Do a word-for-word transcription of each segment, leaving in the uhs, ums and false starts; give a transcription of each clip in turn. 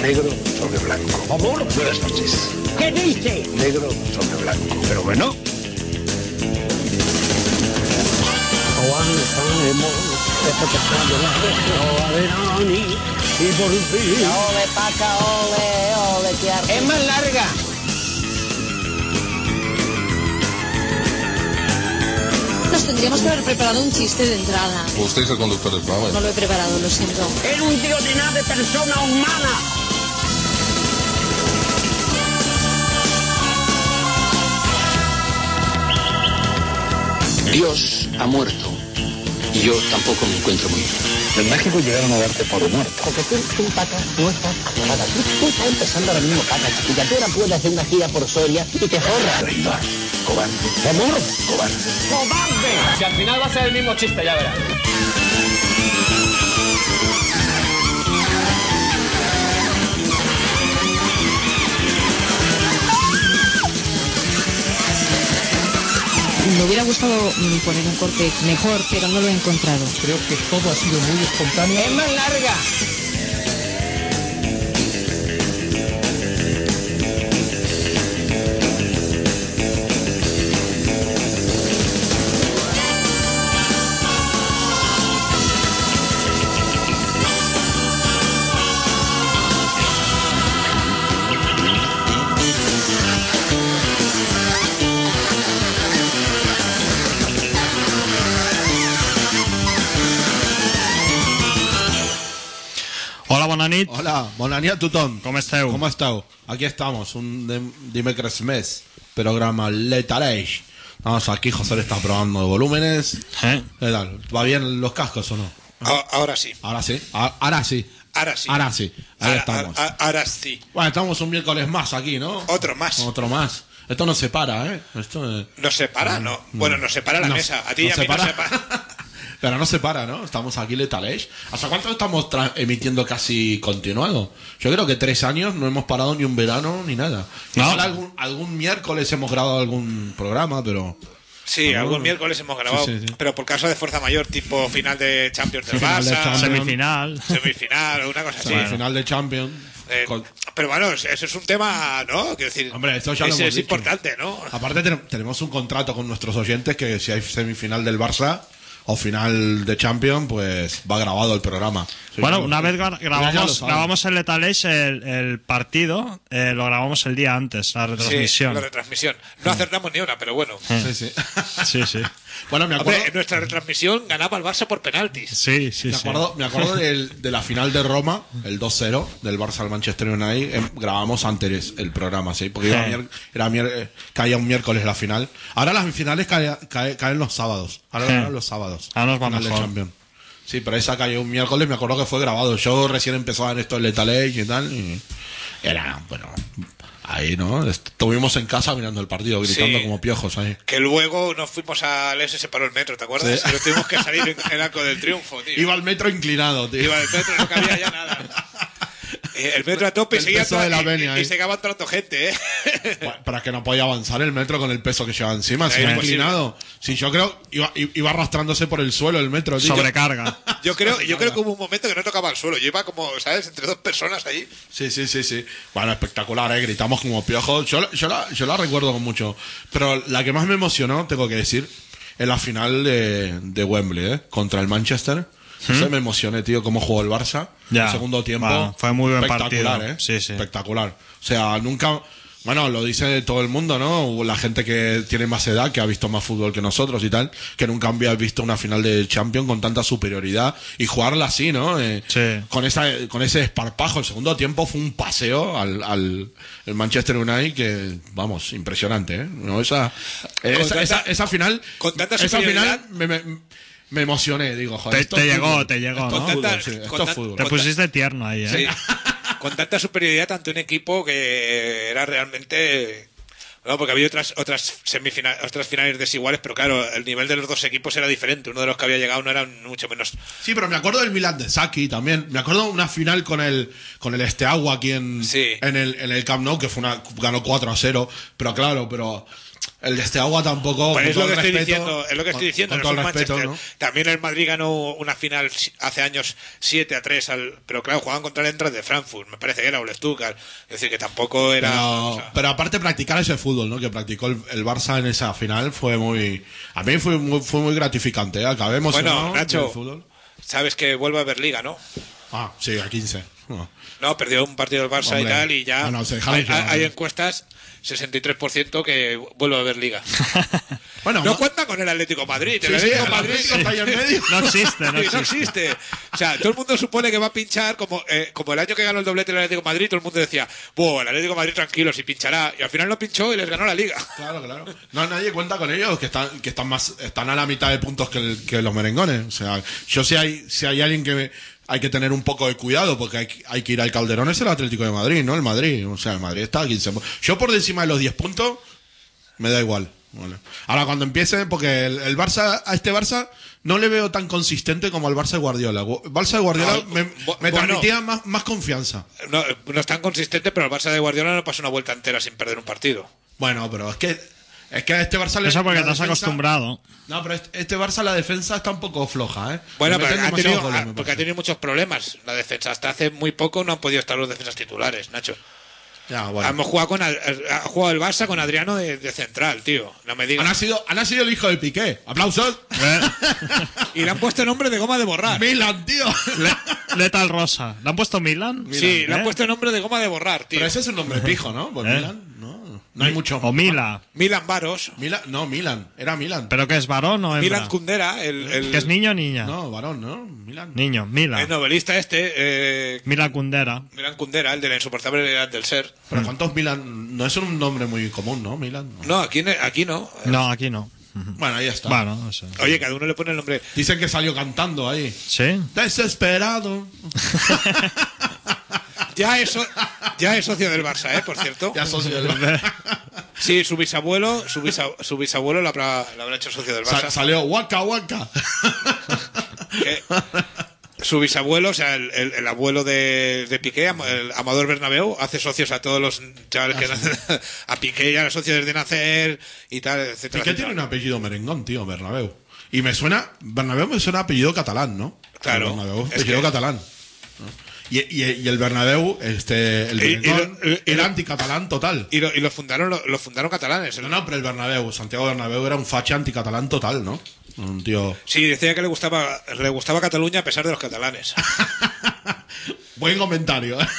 Negro sobre blanco. Amor, buenas noches. ¿Qué dice? Negro sobre blanco. Pero bueno. Aguantaremos este pescado la verano y por fin. Ole, paca, ole, ole, que ar... Es más larga. Nos tendríamos que haber preparado un chiste de entrada. Usted es el conductor del programa. No lo he preparado, lo siento. Es un tío de nada de persona humana. Dios ha muerto y yo tampoco me encuentro muy bien. En México llegaron a darte por muerto. Porque tú, tú, Paca, no estás aclarada. Tú, tú estás empezando ahora mismo, Paca, chiquilla. Tú ahora puedes hacer una gira por Soria y te forras. Traidor, cobarde, Amor, cobarde. ¡Cobarde! Si al final va a ser el mismo chiste, ya verás. Me hubiera gustado mm, poner un corte mejor, pero no lo he encontrado. Creo que todo ha sido muy espontáneo. Es más larga. Hola, bona nit. Hola, bona nit a tothom. Com esteu? Com esteu? Aquí estamos, un dim- dimecres més, programa Letaleix. Vamos, aquí José le está probando volúmenes. ¿Eh? ¿Qué tal? ¿Va bien los cascos o no? A- Ahora sí. Ahora sí, a- ahora sí. Ahora sí. Ahora sí, ahí Ahora, estamos. a- a- ahora sí. Bueno, estamos un miércoles más aquí, ¿no? Otro más. Otro más. Esto no se para, ¿eh? Esto eh, ¿Nos separa? No. Bueno, nos separa la No, mesa. A ti y no a mí separa. nos separa. Pero no se para, ¿no? Estamos aquí Letaleix. ¿Hasta cuánto estamos tra- emitiendo casi continuado? Yo creo que tres años no hemos parado ni un verano ni nada. No. Igual algún, algún miércoles hemos grabado algún programa, pero... Sí, Ah, algún bueno. miércoles hemos grabado, Sí, sí, sí. pero por caso de fuerza mayor, tipo final de Champions de Final de Barça, Champions. Semifinal. semifinal o una cosa así. Semifinal de Champions. Eh, Con- pero bueno, eso es un tema, ¿no? Quiero decir, Hombre, esto ya lo ese hemos es dicho. importante, ¿no? Aparte ten- tenemos un contrato con nuestros oyentes que si hay semifinal del Barça o final de Champions, pues va grabado el programa. Sí, Bueno, ya lo una saben. vez gra- Ya lo grabamos, saben. grabamos el Letaleix, el, el partido, eh, lo grabamos el día antes, la Sí, retransmisión. la retransmisión. No acertamos ni una, pero bueno. Sí, sí. Sí, sí. Bueno, me acuerdo... Hombre, en nuestra retransmisión ganaba el Barça por penaltis. Sí, sí, Me sí. acuerdo, me acuerdo del- de la final de Roma, el dos cero, del Barça al Manchester United. em, grabamos antes el programa, ¿sí? Porque iba Sí. mier- era mier- eh, caía un miércoles la final. Ahora las finales cae- cae- caen los sábados. Ahora Sí. ganan los sábados. Ahora nos va Final de mejor. Champions. Sí, pero esa cayó un miércoles, me acuerdo que fue grabado. Yo recién empezaba en esto el Letaleix y tal. Y era, bueno, ahí, ¿no? Estuvimos en casa mirando el partido, gritando Sí. como piojos ahí. Que luego nos fuimos a León y se paró el metro, ¿te acuerdas? Sí. Y nos tuvimos que salir en el arco del triunfo, tío. Iba al metro inclinado, tío. Iba el metro, no cabía ya nada. Eh, El metro a tope y El seguía peso toda- de la y- venia, y, ¿eh? seguía entrando gente, ¿eh? Bueno, para que no podía avanzar el metro con el peso que lleva encima, si Era iba imposible. inclinado. Sí, yo creo iba, iba arrastrándose por el suelo el metro, tío. Sobrecarga. Yo creo, yo creo que hubo un momento que no tocaba el suelo. Yo iba como, ¿sabes? Entre dos personas ahí. Sí, sí, sí, sí. Bueno, espectacular, ¿eh? Gritamos como piojos. Yo, yo, la, yo la recuerdo con mucho. Pero la que más me emocionó, tengo que decir, es la final de, de Wembley, ¿eh? Contra el Manchester. Eso me emocioné, tío, cómo jugó el Barça. Ya. El segundo tiempo. Bueno, fue muy buen espectacular, partido. ¿eh? Sí, sí. Espectacular. O sea, nunca... Bueno, lo dice todo el mundo, ¿no? La gente que tiene más edad, que ha visto más fútbol que nosotros y tal, que nunca había visto una final de Champions con tanta superioridad y jugarla así, ¿no? Eh, Sí. Con esa, con ese esparpajo. El segundo tiempo fue un paseo al, al el Manchester United que, vamos, impresionante, ¿eh? No, esa, esa, tanta- esa, esa final, con tanta esa superioridad- final me, me, me emocioné, digo, joder. Te, esto te es llegó, fútbol. te llegó, Con ¿no? tanta- Fútbol, sí, esto con es tan- fútbol. Te pusiste tierno ahí, ¿eh? Sí. Con tanta superioridad ante un equipo que era realmente... No, porque había otras otras semifinales, otras finales desiguales, pero claro, el nivel de los dos equipos era diferente. Uno de los que había llegado no era mucho menos. Sí, pero me acuerdo del Milan de Saki también. Me acuerdo de una final con el con el Steaua aquí en, Sí. en el en el Camp Nou que fue una ganó cuatro a cero, pero claro, pero el de este agua tampoco. Pues con es lo todo que el estoy respeto, diciendo, es lo que estoy con- diciendo. Con no todo el es un respeto, Manchester. ¿no? También el Madrid ganó una final hace años siete a tres, al, pero claro, jugaban contra el Eintracht de Frankfurt, me parece que era o el Stuttgart. Es decir, que tampoco era... Pero, o sea, pero aparte practicar ese fútbol, ¿no? Que practicó el, el Barça en esa final fue muy... A mí fue muy, fue muy gratificante, ¿eh? Acabé emocionado bueno, Nacho, del fútbol. sabes que vuelve a haber Liga, ¿no? Ah, sí, a quince. No. No, perdió un partido del Barça Hombre, y tal, y ya bueno, se dejaron hay, llevar, hay ¿eh? encuestas, sesenta y tres por ciento que vuelve a haber Liga. Bueno, No ma- cuenta con el Atlético de Madrid. El Sí, sí, Atlético el Madrid Atlético está ahí en medio. No existe, no Sí, existe. no existe. O sea, todo el mundo supone que va a pinchar como, eh, como el año que ganó el doblete el Atlético de Madrid, todo el mundo decía, "Buah, el Atlético de Madrid tranquilo, si pinchará", y al final no pinchó y les ganó la Liga. Claro, claro. No, nadie cuenta con ellos, que están, que están más, están a la mitad de puntos que, el- que los merengones. O sea, yo si hay, si hay alguien que me- hay que tener un poco de cuidado, porque hay, hay que ir al Calderón, es el Atlético de Madrid, ¿no? El Madrid. O sea, el Madrid está a quince puntos. Yo por encima de los diez puntos, me da igual. Vale. Ahora cuando empiece, porque el, el Barça, a este Barça, no le veo tan consistente como al Barça de Guardiola. El Barça de Guardiola No, me, bu- me bueno. transmitía más, más confianza. No, no es tan consistente, pero el Barça de Guardiola no pasa una vuelta entera sin perder un partido. Bueno, pero es que, es que a este Barça le Eso porque la te has defensa- acostumbrado. No, pero este, este Barça la defensa está un poco floja, ¿eh? Bueno, Le pero meten ha demasiados tenido, goles, ha- me porque ha parece. tenido muchos problemas la defensa. Hasta hace muy poco no han podido estar los defensas titulares, Nacho. Ya, bueno. Hemos jugado con Ad- ha jugado el Barça con Adriano de, de central, tío. No me Ha digas. nacido, ha nacido el hijo de Piqué. ¡Aplausos! Eh, Y le han puesto nombre de goma de borrar. Milan, tío. Le- Letal Rosa. ¿Le han puesto Milan? Sí, le han ¿Eh? puesto nombre de goma de borrar, tío. Pero ese es un nombre pijo, ¿no? Pues ¿Eh? Milan, no. No hay mucho. O Mila. Milan Varos. Milan, no, Milan. Era Milan. ¿Pero que es varón o hembra? Milan Kundera, el, el, ¿Que es niño o niña? No, varón, ¿no? Milan. Niño, Mila. el novelista este, eh, Mila Kundera. Milan Kundera, el de la insoportable realidad del ser. Pero ¿cuántos Milan? No es un nombre muy común, ¿no? Milan. No. No, aquí, ne- aquí no. No, aquí no. Bueno, ahí está. Bueno, no sé. Oye, cada uno le pone el nombre. Dicen que salió cantando ahí. ¿Sí? Desesperado. Ya es, so- ya es socio del Barça, ¿eh? Por cierto. Ya socio del Sí, su bisabuelo, su, bisa- su bisabuelo lo habrá, lo habrá hecho socio del Barça. Sa- salió Waka Waka. Que su bisabuelo, o sea, el, el- el abuelo de, de Piqué, Am- el Amador Bernabéu, hace socios a todos los chavales que nacen. A Piqué ya era socio desde nacer y tal, etcétera. Piqué tiene un etcétera. apellido merengón, tío, Bernabéu. Y me suena, Bernabéu me suena apellido catalán, ¿no? Claro. Bernabéu, Es apellido que- catalán. ¿no? Y, y, y el Bernabéu, este, el Y- y merengón, lo- y- y era lo- anticatalán total. Y lo, y lo fundaron lo, lo fundaron catalanes. No, no, pero el Bernabéu, Santiago Bernabéu era un facha anticatalán total, ¿no? Un tío... Sí, decía que le gustaba le gustaba Cataluña a pesar de los catalanes. Buen comentario. ¿eh?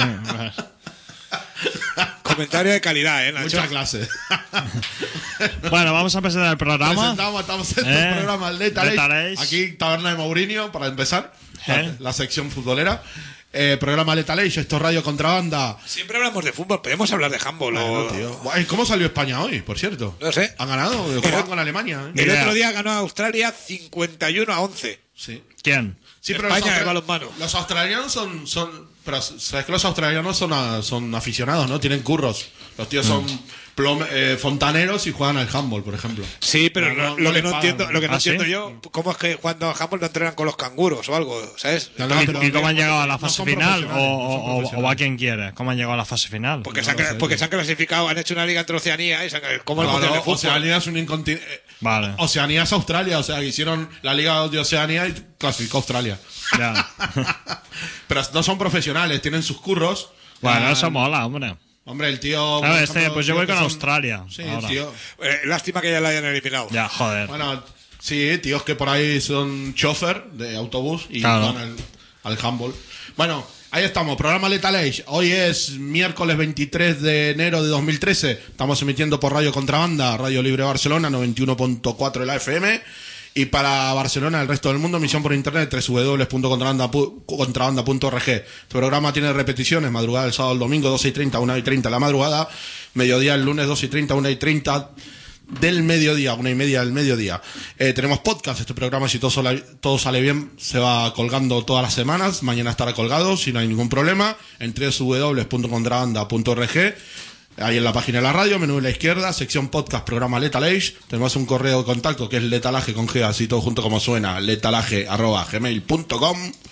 Comentario de calidad, ¿eh, Nacho? Mucha clase. Bueno, vamos a empezar el programa. Presentamos, estamos en Eh, el programa Lethal Lethal Age. Age. Aquí, Taberna de Mourinho, para empezar. La, Eh. la sección futbolera. Eh, programa Lethal Age, esto es Radio Contrabanda. Siempre hablamos de fútbol, podemos hablar de handball. o- Bueno, tío. Guay, ¿cómo salió España hoy, por cierto? No sé. Han ganado, juegan con Alemania. ¿eh? El Idea. otro día ganó Australia cincuenta y uno a once. Sí. ¿Quién? Sí, pero España los, de austra- balonmano. los australianos son, son, pero sabes que los australianos son, a- son aficionados, ¿no? Tienen curros. Los tíos son plom- eh, fontaneros y juegan al handball, por ejemplo. Sí, pero No, no, lo, no lo que les no pagan. entiendo, lo que no ¿Ah, sí? entiendo yo, ¿cómo es que cuando al handball no entrenan con los canguros o algo? ¿Sabes? No, no, ¿Y, pero- y cómo han llegado a la no fase son final? ¿O, profesionales, no son o- o- o profesionales. va quien quiere? ¿Cómo han llegado a la fase final? Porque, No se han, lo cla- sé, porque tío. se han clasificado, han hecho una liga entre Oceanía y se han, como el No, mundial no, de fútbol. Oceanía es un incontinente. Vale. Oceanía es Australia, o sea, hicieron la Liga de Oceanía y clasificó Australia. Ya. Pero no son profesionales, tienen sus curros. Bueno, Ah, eso mola, hombre. Hombre, el tío. Claro, por este, ejemplo, pues yo tíos voy que con son- Australia. Sí, ahora. el tío. Eh, lástima que ya la hayan eliminado. Ya, joder. Bueno, sí, tíos que por ahí son chofer de autobús y Claro. van al, al handball. Bueno, ahí estamos, programa Lethal Age. Hoy es miércoles veintitrés de enero de dos mil trece. Estamos emitiendo por Radio Contrabanda, Radio Libre Barcelona, noventa y uno punto cuatro de la F M. Y para Barcelona, el resto del mundo, emisión por internet, doble u doble u doble u punto contrabanda punto org. Este programa tiene repeticiones, madrugada el sábado, el domingo, doce y treinta, una y treinta de la madrugada, mediodía el lunes, doce y treinta, una y treinta del mediodía, una y media del mediodía. Eh, tenemos podcast, este programa, si todo, sola- todo sale bien, se va colgando todas las semanas, mañana estará colgado, si no hay ningún problema, en doble u doble u doble u punto contrabanda punto org. Ahí en la página de la radio, menú de la izquierda, sección podcast, programa Lethal Age. Tenemos un correo de contacto que es letalaje con G, así todo junto como suena, letalaje arroba gmail punto com.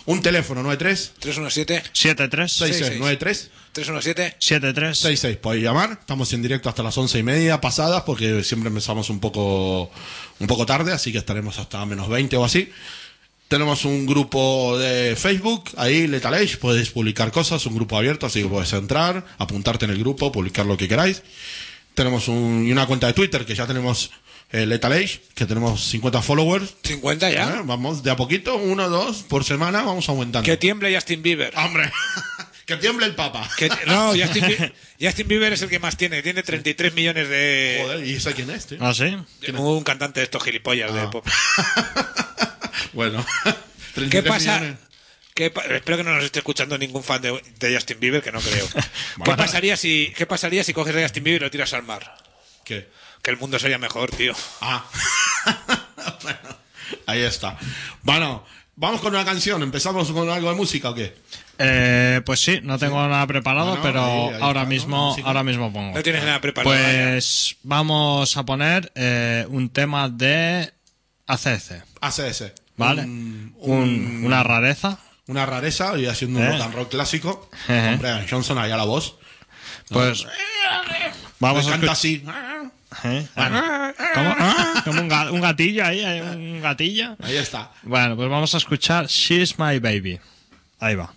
Un teléfono, nueve tres tres uno siete siete tres seis seis nueve tres tres uno siete siete tres seis seis. Podéis llamar. Estamos en directo hasta las once y media pasadas porque siempre empezamos un poco, un poco tarde, así que estaremos hasta menos veinte o así. Tenemos un grupo de Facebook, ahí, Lethal Age, podéis publicar cosas, un grupo abierto, así que puedes entrar, apuntarte en el grupo, publicar lo que queráis. Tenemos un, y una cuenta de Twitter que ya tenemos, eh, Lethal Age, que tenemos cincuenta followers. ¿cincuenta ya? ¿Eh? Vamos de a poquito, uno, dos, por semana, vamos aumentando. Que tiemble Justin Bieber. ¡Hombre! Que tiemble el Papa. Que, no, Justin, Bieber, Justin Bieber es el que más tiene, tiene treinta y tres millones de... Joder, ¿y ese quién es, tío? ¿Ah, sí? Un cantante de estos gilipollas Ah. de pop. Bueno. ¿Qué pasa? ¿Qué pa- Espero que no nos esté escuchando ningún fan de, de Justin Bieber, que no creo. ¿Qué, Bueno. pasaría si, ¿Qué pasaría si coges a Justin Bieber y lo tiras al mar? ¿Qué? Que el mundo sería mejor, tío. Ah. Bueno, ahí está. Bueno, vamos con una canción. ¿Empezamos con algo de música o qué? Eh, pues sí, no tengo nada preparado, Bueno, pero ahí- ahí ahora está, ¿no? mismo, Música. ahora mismo pongo. No tienes nada preparado. Pues vamos a poner eh, un tema de A C C, A C S. ¿vale? Un- Un- una rareza. Una rareza y haciendo un ¿Eh? rock and roll clásico. Ejé. Con Brian Johnson ahí a la voz. Pues vamos Me a canta escuchar. así. ¿Eh? ¿Cómo? Ah, como un, ga- un gatillo ahí, hay un gatillo. Ahí está. Bueno, pues vamos a escuchar She's My Baby. Ahí va.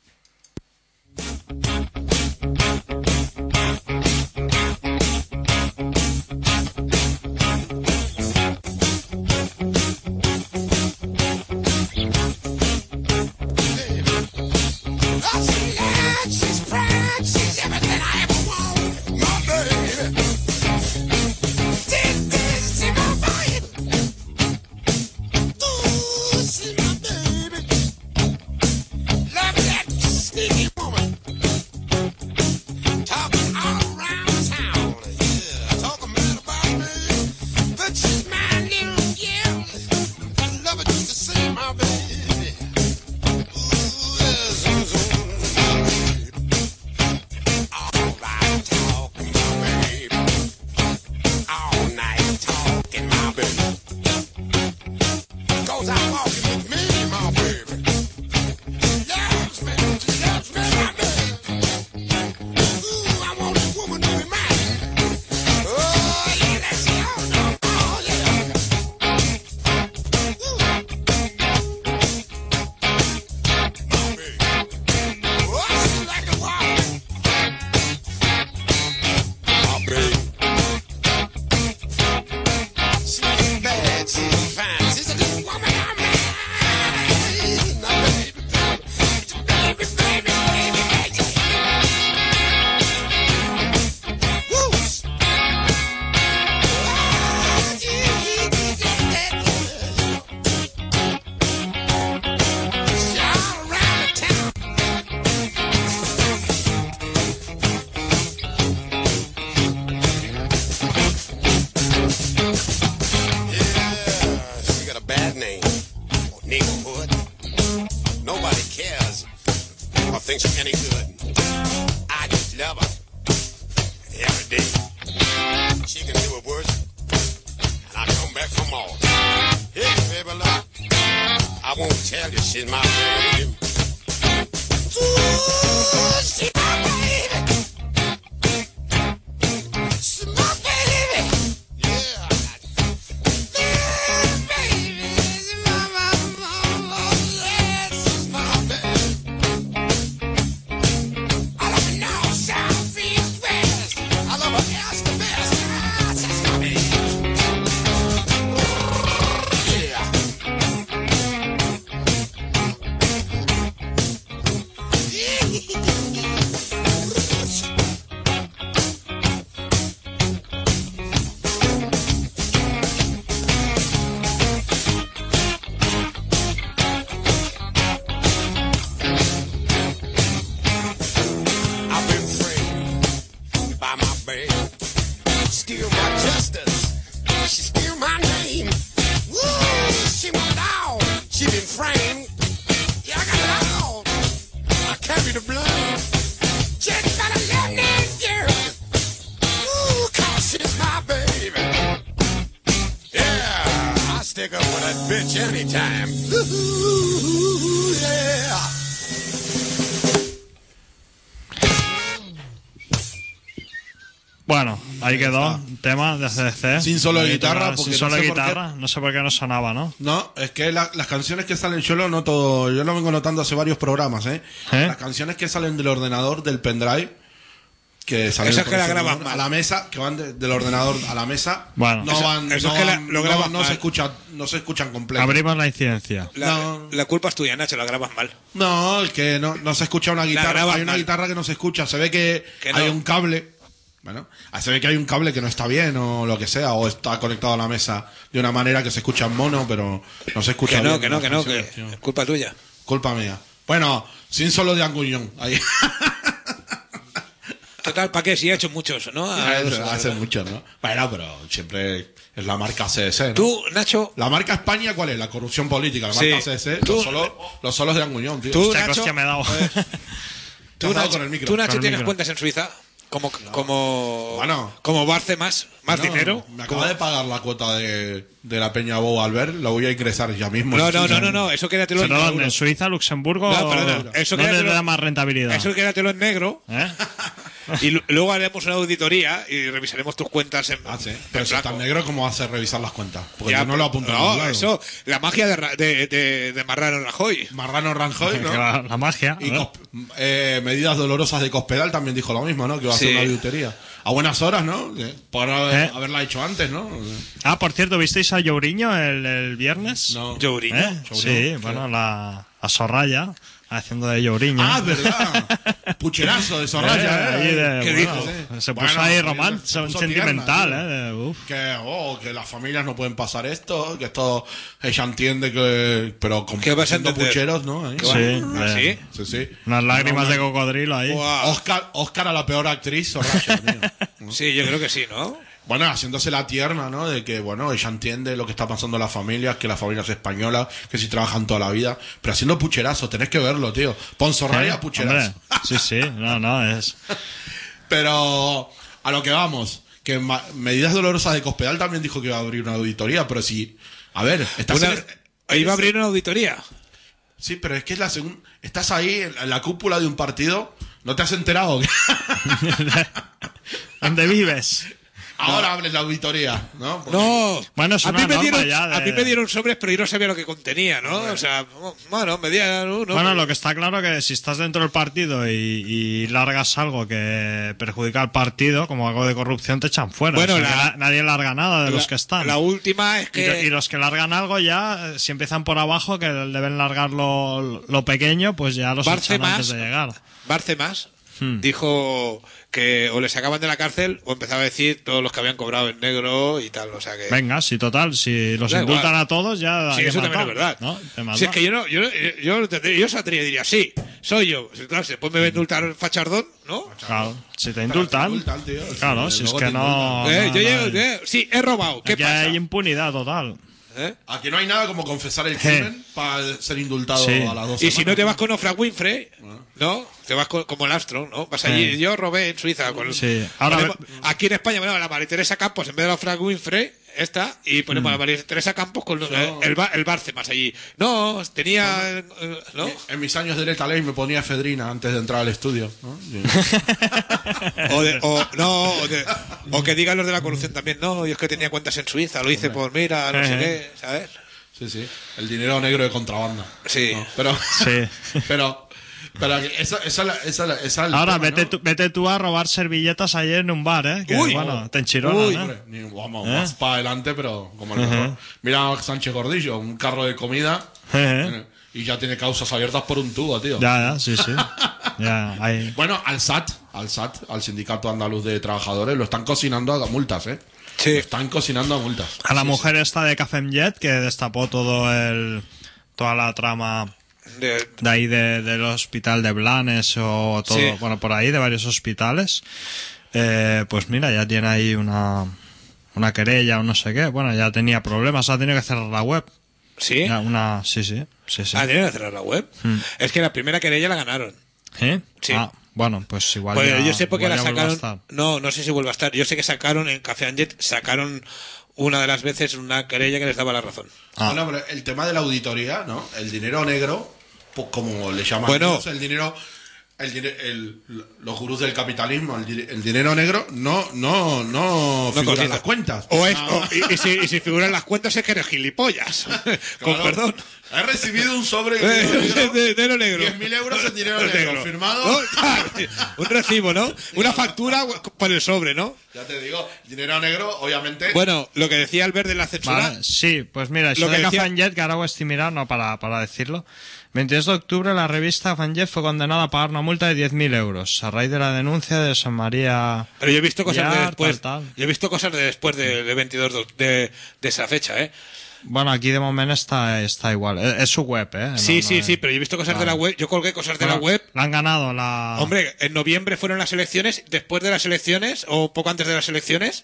She's proud, she's everything I ever want, my baby. This, this, she's my baby. Ooh, she's my baby. Love that sneaky woman. Talking all around town, yeah, talking mad about me. But she's my little girl. I love her just to see my baby. Ooh, yes, zoom, zoom. Thinks she's any good. I just love her every day. She can do it worse, and I come back for more. Hey, baby, look, I won't tell you she's my baby. Ooh, she's my baby. She's my baby. Yeah. Yeah, baby. She's my, my, my, my, yeah, she's my baby. I love her north, south, east, west. I love her east to west. Ah, she's my baby. I've been framed by my babe. Still my justice. She still my name. Woo! She my dog. She been framed. Yeah, I got it all. I carry the blame. Just got a love name, girl. Ooh, cause she's my baby. Yeah, I stick up for that bitch anytime. Ooh, yeah. Bueno, ahí quedó un tema de A C D C. Sin solo de Ahí guitarra, toca- porque Sin solo no de sé por qué- guitarra. No sé por qué no sonaba, ¿no? No, es que la- las canciones que salen, yo lo noto, yo lo vengo notando hace varios programas, ¿eh? ¿Eh? Las canciones que salen del ordenador, del pendrive, que salen Esas por que la ese graban ordenador, mal. a la mesa, que van de- del ordenador a la mesa, Bueno. no Eso- van, eso no, es que la- van- lo no- graban no mal. se escuchan, no se escuchan completos. Abrimos la incidencia. La, No. la culpa es tuya, Nacho, la grabas mal. No, es que no, no se escucha una guitarra, graban hay una mal. guitarra que no se escucha, se ve que, Que hay no. un cable, bueno, se ve que hay un cable que no está bien o lo que sea, o está conectado a la mesa de una manera que se escucha en mono, pero no se escucha Que no, bien que en no, las que no, que canciones, tío. es culpa tuya. Culpa mía. Bueno, sin solo de Anguñón. Ahí. Total, ¿para qué? Si ha hecho muchos, ¿no? Ah, Hace mucho, ¿no? Bueno, pero siempre es la marca C D C, ¿no? Tú, Nacho, La marca España, ¿cuál es? La corrupción política. La Sí. marca C D C, Tú- los solos, los solos de Anguñón, tío. Tú, Hostia, qué Nacho, hostia me he dado. Te tú, has dado Nacho, con el micro. tú, Nacho, Con el tienes micro. cuentas en Suiza. Como, como, Bueno. como Barce más, más No, dinero. Me acaba de pagar la cuota de, de la Peña Bow Albert, la voy a ingresar ya mismo. No, en no, Suiza. no, no, no, eso quédatelo en ¿Pero dónde? negro. ¿En Suiza, Luxemburgo? No, perdona, eso ¿Dónde quédatelo- le da más rentabilidad? Eso quédatelo en negro. ¿Eh? Y l- luego haremos una auditoría y revisaremos tus cuentas en. Ah, sí. en Pero si blanco. tan negro, ¿cómo hace revisar las cuentas? Porque Ya, yo no lo apunto en ningún No, lado. eso, la magia de, Ra- de, de, de Marrano Rajoy. Marrano Ranjoy, ¿no? la, la magia. Y ¿no? cos- eh, medidas dolorosas de Cospedal también dijo lo mismo, ¿no? Que iba a hacer Sí. una auditoría. A buenas horas, ¿no? Eh, Por haber- ¿Eh? haberla hecho antes, ¿no? Ah, por cierto, ¿visteis a Jouriño el, el viernes? No. Jouriño. ¿Eh? Sí, bueno, la, la Sorraya haciendo de Jouriño. Ah, verdad. Pucherazo de Sorraya, ahí ¿eh? de- ¿Qué bueno, dijo? Se puso Bueno, ahí se romántico, puso sentimental, tierna, tío. ¿eh? De- uf. Que, oh, que las familias no pueden pasar esto, que esto ella entiende que... Pero con ¿Qué vas a siendo entender? pucheros, ¿no? Ahí. Sí, ¿Ah, de- sí? Sí, sí. unas lágrimas No, de no. cocodrilo ahí. Buah. Oscar, Oscar a la peor actriz, Sorraya, tío. Sí, yo creo que sí, ¿no? Bueno, haciéndose la tierna, ¿no? De que, bueno, ella entiende lo que está pasando en las familias, que las familias españolas, que si trabajan toda la vida, pero haciendo pucherazo, tenés que verlo, tío. Pon Sorraya, ¿Eh? pucherazo. Hombre, sí, sí, no, no, es... Pero a lo que vamos, que ma- Medidas Dolorosas de Cospedal también dijo que iba a abrir una auditoría, pero si, a ver, estás Una- en- iba a abrir una auditoría. Sí, pero es que es la segunda, estás ahí en la cúpula de un partido, ¿no te has enterado? ¿Dónde vives? Ahora hables la auditoría, ¿no? Porque- No, Bueno, es a, una mí me norma dieron, ya de- a mí me dieron sobres, pero yo no sabía lo que contenía, ¿no? O sea, bueno, me dieron uno. Bueno, lo que está claro que si estás dentro del partido y, y largas algo que perjudica al partido, como algo de corrupción, te echan fuera. Bueno, O sea, la- que na- nadie larga nada de la, los que están. La última es Y, que. lo- y los que largan algo ya, eh, si empiezan por abajo, que deben largar lo, lo pequeño, pues ya los Barce echan antes más. de llegar. Bárcenas Hmm. dijo que o le sacaban de la cárcel o empezaba a decir todos los que habían cobrado en negro y tal, o sea que... Venga, si total, si los Da indultan igual. a todos, ya... Sí, ya eso también matado, es verdad. ¿no? Te más Si es da. que yo no, yo, yo, yo, yo saldría y diría, sí, soy yo. Claro, si después me va a indultar Fachardón, ¿no? Claro, si te indultan... indultan, tío. Claro, Sí, si es luego que te no... Eh, no, yo no llego, hay- eh, sí, he robado, ¿qué aquí pasa? hay impunidad total. ¿Eh? Aquí no hay nada como confesar el crimen para ser indultado Sí. a las dos Y si no semanas. te vas con Oprah Winfrey, ¿no? Te vas con- como el Armstrong, ¿no? Vas allí, Sí. yo robé en Suiza. Con, Sí. Ahora ponemos- ve- aquí en España, bueno, la María Teresa Campos, en vez de la Oprah Winfrey, esta, y ponemos a la María Teresa Campos con eh, el, Ba- el Bárcenas allí. No, tenía... eh, ¿no? En mis años de letra ley me ponía efedrina antes de entrar al estudio, ¿no? O, de- o- no, o, de- o que digan los de la corrupción también, no, yo es que tenía cuentas en Suiza, lo hice por mira, no sé Eh. qué, ¿sabes? Sí, sí. El dinero negro de contrabanda. Sí. No, pero, Sí. pero, pero esa, esa, esa, esa, esa es el Ahora, tema, vete, ¿no? tú, vete tú a robar servilletas ayer en un bar, ¿eh? Que, Uy. bueno, te enchironan, Uy, ¿eh? Hombre, ni- vamos, ¿Eh? más para adelante, pero como el mejor. Mira a Sánchez Gordillo, un carro de comida Eh, y ya tiene causas abiertas por un tubo, tío. Ya, ya, sí, sí. Ya, ahí. Bueno, al S A T, al S A T, al Sindicato Andaluz de Trabajadores, lo están cocinando a multas, ¿eh? Sí. Lo están cocinando a multas. A la mujer esta de Cafemjet que destapó todo el toda la trama De- de ahí de, del hospital de Blanes o todo, Sí. bueno, por ahí de varios hospitales. Eh, pues mira, ya tiene ahí una una querella o no sé qué. Bueno, ya tenía problemas, ha tenido que cerrar la web. ¿Sí? Ya, una, sí, sí, sí, sí. Ah, tienen que cerrar la web. Mm. Es que la primera querella la ganaron. ¿Eh? Sí. Ah, bueno, pues igual Pues ya- yo sé porque igual la ya vuelve a sacaron. estar. No, no sé si vuelve a estar. Yo sé que sacaron en Café Anget, sacaron una de las veces una querella que les daba la razón. Ah. Bueno, pero el tema de la auditoría, ¿no? El dinero negro, pues como le llaman Bueno. ellos, el dinero el, dine- el- los gurús del capitalismo, el, di- el dinero negro, no, no, no, No figura cotiza. en las cuentas. O es, No. o- y, y si, y si figuran las cuentas es que eres gilipollas. Con Claro. perdón. He recibido un sobre Eh, de dinero negro, de dinero negro. diez mil euros en dinero negro, firmado. ¿No? Un recibo, ¿no? Una factura por el sobre, ¿no? Ya te digo, dinero negro, obviamente. Bueno, lo que decía Albert de la censura. Vale, sí, pues mira, això Lo que de que decía- Fanjet, que ahora ho estoy mirando no, para, para decirlo. veintidós de octubre la revista Fanjet fue condenada a pagar una multa de diez mil euros a raíz de la denuncia de San María. Pero yo he visto cosas de Yar, después. tal, tal. Yo he visto cosas de después de, de veintidós de, de, de esa fecha, ¿eh? Bueno, aquí de momento está, está igual. Es, es su web, ¿eh? No, Sí, no sí, es- sí, pero yo he visto cosas de Vale. la web. Yo colgué cosas de Bueno, la web. La han ganado la. Hombre, en noviembre fueron las elecciones. Después de las elecciones, o poco antes de las elecciones,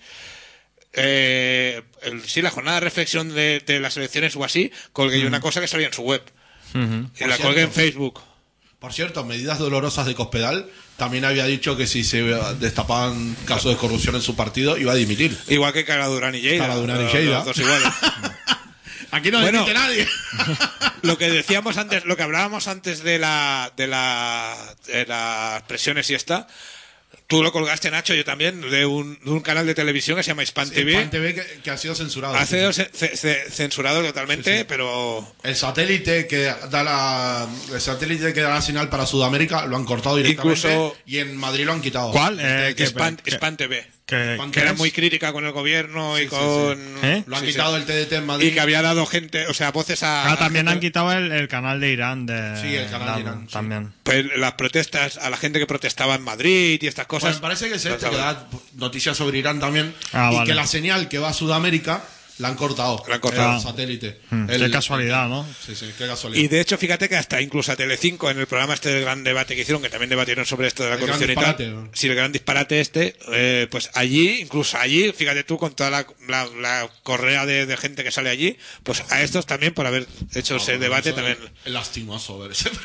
eh, el- sí, la jornada de reflexión de, de las elecciones o así, colgué yo una cosa que salía en su web. Ujú. Y la colgué en Facebook. Por cierto, medidas dolorosas de Cospedal también había dicho que si se destapaban casos de corrupción en su partido iba a dimitir. Igual que Cara Durán y Lleida. Cara Durán y Los- Lleida. los dos iguales. Aquí no Bueno. dimite nadie. Lo que decíamos antes, lo que hablábamos antes de la de la de las presiones y esta, tú lo colgaste, Nacho, yo también, de un, de un canal de televisión que se llama Hispan T V. Hispan T V que, que ha sido censurado. Ha sido ce- ce- ce- censurado totalmente, Sí, sí. pero El satélite que da la el satélite que da la señal para Sudamérica lo han cortado directamente Incluso- y en Madrid lo han quitado. ¿Cuál? Eh, que- Hispan, que- Hispan T V. que- Pan- Que era es? muy crítica con el gobierno y Sí, sí, con... ¿Eh? Lo han Sí, quitado sí. el T D T en Madrid. Y que había dado gente, o sea, voces a... Ah, también a han gente- quitado el, el canal de Irán de. Sí, el canal de Irán, sí. También. pues, las protestas, a la gente que protestaba en Madrid y estas Pues cosas. me parece que es Las este que daban. da noticias sobre Irán también. Ah, y vale. que la señal que va a Sudamérica la han cortado. La han cortado. El satélite. Mm, El- qué casualidad, ¿no? Sí, sí, qué casualidad. Y de hecho, fíjate que hasta incluso a Telecinco, en el programa este del gran debate que hicieron, que también debatieron sobre esto de la El corrupción y gran tal. disparate, ¿no? Sí, el gran disparate este, eh, pues allí, incluso allí, fíjate tú, con toda la, la, la correa de, de gente que sale allí, pues a estos también, por haber hecho ese No, debate, eso también. Es lastimoso ver ese.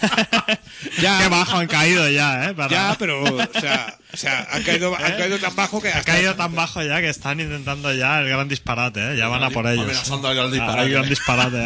Ya, Qué bajo han caído ya, ¿eh? Para- ya, pero, o sea, o sea han, caído, han caído tan bajo que Ha hasta- caído tan bajo ya que están intentando ya el gran disparate, ¿eh? Ya van a por ellos. Amenazando al gran Ah, disparate. el gran disparate,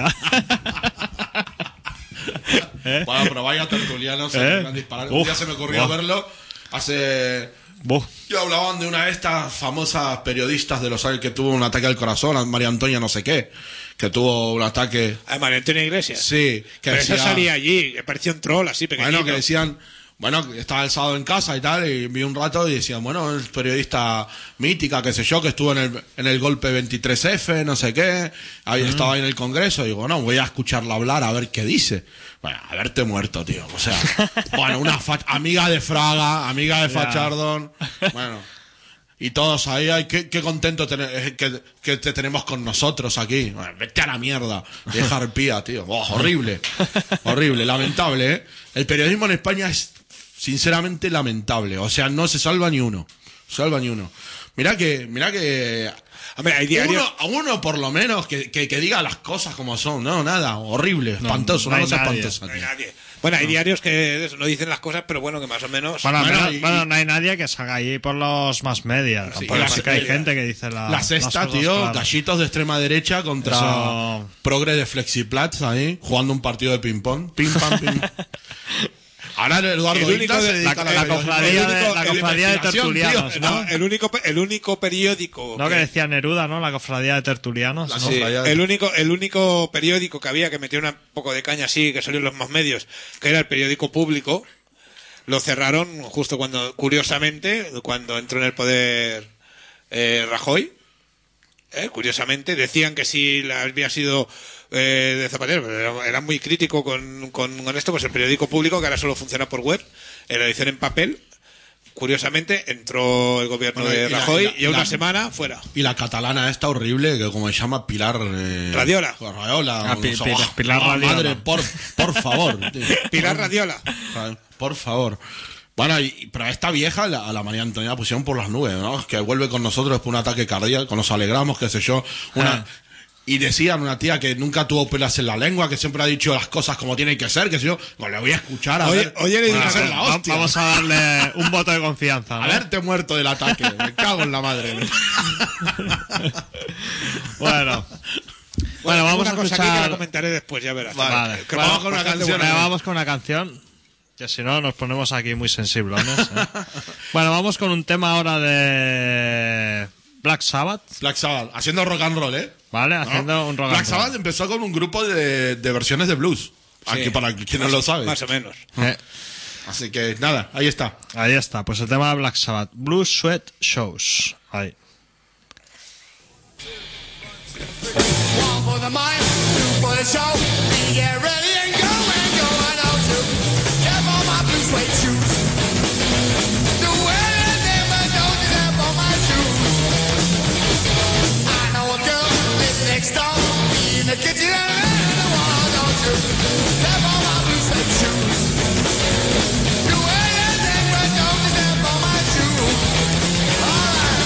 ¿eh? Bueno, pero vaya tertulianos, ¿Eh? el gran disparate. Un Uf, día se me ocurrió buah. verlo. Hace. Buf. Yo hablaban de una de estas famosas periodistas de los años que tuvo un ataque al corazón, a María Antonia no sé qué, que tuvo un ataque. a María Antonia Iglesias. Sí, que Pero eso decía- salía allí, me pareció un troll así pequeñito. Bueno, que decían, bueno, que estaba el sábado en casa y tal, y vi un rato y decían, bueno, es periodista mítica, qué sé yo, que estuvo en el, en el golpe veintitrés F, no sé qué, ahí estaba ahí en el Congreso, y digo, bueno, voy a escucharla hablar a ver qué dice. Bueno, haberte muerto, tío, o sea, bueno, una fa- amiga de Fraga, amiga de Ya. Fachardón, bueno, y todos ahí, ay, qué, qué contento tener- eh, que, que te tenemos con nosotros aquí. Bueno, vete a la mierda, deja arpía, tío. Oh, horrible, horrible, lamentable, ¿eh? El periodismo en España es sinceramente lamentable, o sea, no se salva ni uno, salva ni uno. Mirá que, mirá que... Hombre, hay diarios... Uno, a uno por lo menos que, que, que diga las cosas como son, no, nada, horrible, espantoso, no una hay cosa nadie. espantosa. No hay tío. nadie. Bueno, hay diarios que eso, no dicen las cosas, pero bueno, que más o menos... Bueno, Bueno, pero- y- bueno, y- no hay nadie que salga ahí por los más media. Tampoco la sí que hay sexta- gente que dice la, La las sexta, cosas tío, claras. gallitos de extrema derecha contra Eso- progre de Flexiplatz ahí, jugando un partido de ping-pong. Pim, pam, pim. Ahora Eduardo El único Isla se de- dedica la- a la periodismo. cofradía El de- único- la el cofradía de investigación, tío. tertulianos, No, el único, el único periódico... No, que decía Neruda, ¿no? La cofradía de tertulianos. La ¿no? sí. cofradía de- El único, el único periódico que había que metió un poco de caña así, que salió en los más medios, que era el periódico Público, lo cerraron justo cuando, curiosamente, cuando entró en el poder eh, Rajoy. Eh, curiosamente, decían que si la había sido eh, de Zapatero, pero era, era muy crítico con, con, con esto, pues el periódico Público, que ahora solo funciona por web, en la edición en papel. Curiosamente, entró el gobierno Bueno, de y la- Rajoy y la- y, a una la- semana fuera. Y la catalana esta horrible, que como se llama Pilar... Eh, Radiola. Radiola. Ah, Pi- no sé, Pi- oh, Pilar no, Radiola. Madre, por, por favor. tío. Pilar Radiola. Por favor. Bueno, y, pero a esta vieja, la- a la María Antonia, la pusieron por las nubes, ¿no? Que vuelve con nosotros por un ataque cardíaco, nos alegramos, qué sé yo. Una, Ah. Y decían una tía que nunca tuvo pelas en la lengua, que siempre ha dicho las cosas como tienen que ser, que sé yo. Pues le voy a escuchar a Oye, ver. oye, le digo Van a una ser cosa, la Va- hostia. Vamos a darle un voto de confianza, ¿no? Haberte muerto del ataque. Me cago en la madre. Bueno. Bueno, vamos una a cosa aquí que la escuchar... comentaré después, ya verás. Vale. Vale. Que Bueno, vamos con una bastante canción. Venga, buena. vamos con una canción. Que si no nos ponemos aquí muy sensibles, ¿eh? Bueno, vamos con un tema ahora de Black Sabbath. Black Sabbath, haciendo rock and roll, ¿eh? Vale, ¿No? haciendo un rock Black and roll. Sabbath empezó con un grupo de, de versiones de blues. Aquí, Sí. para quien no Más- lo sabe. Más o menos. Eh, Así que nada, ahí está. ahí está, pues el tema de Black Sabbath. Blue Sweat Shows. Ahí. One for the mind, two for the show. Get ready and go and go and out to step on my blue suede shoes. Do anything but don't step on my shoes. I know a girl lives next door, in the kitchen and the wall, don't you step on my blue suede shoes. Do anything but don't step on my shoes. All right.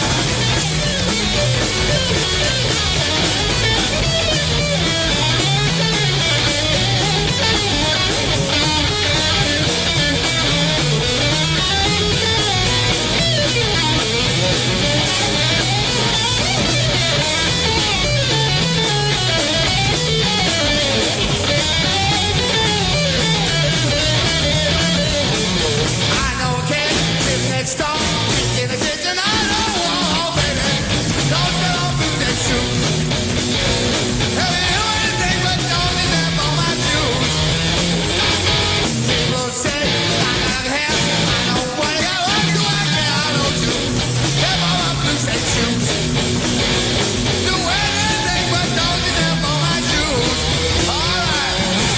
I know a kid lives next door. He's in the kitchen. I know, oh, baby. Don't get off with that shoes. Tell me anything but don't step on my shoes. People say I got hair. I know what I got. What do I care? I know too. Step on my blue suede shoes. Do anything but don't step on my shoes. All right.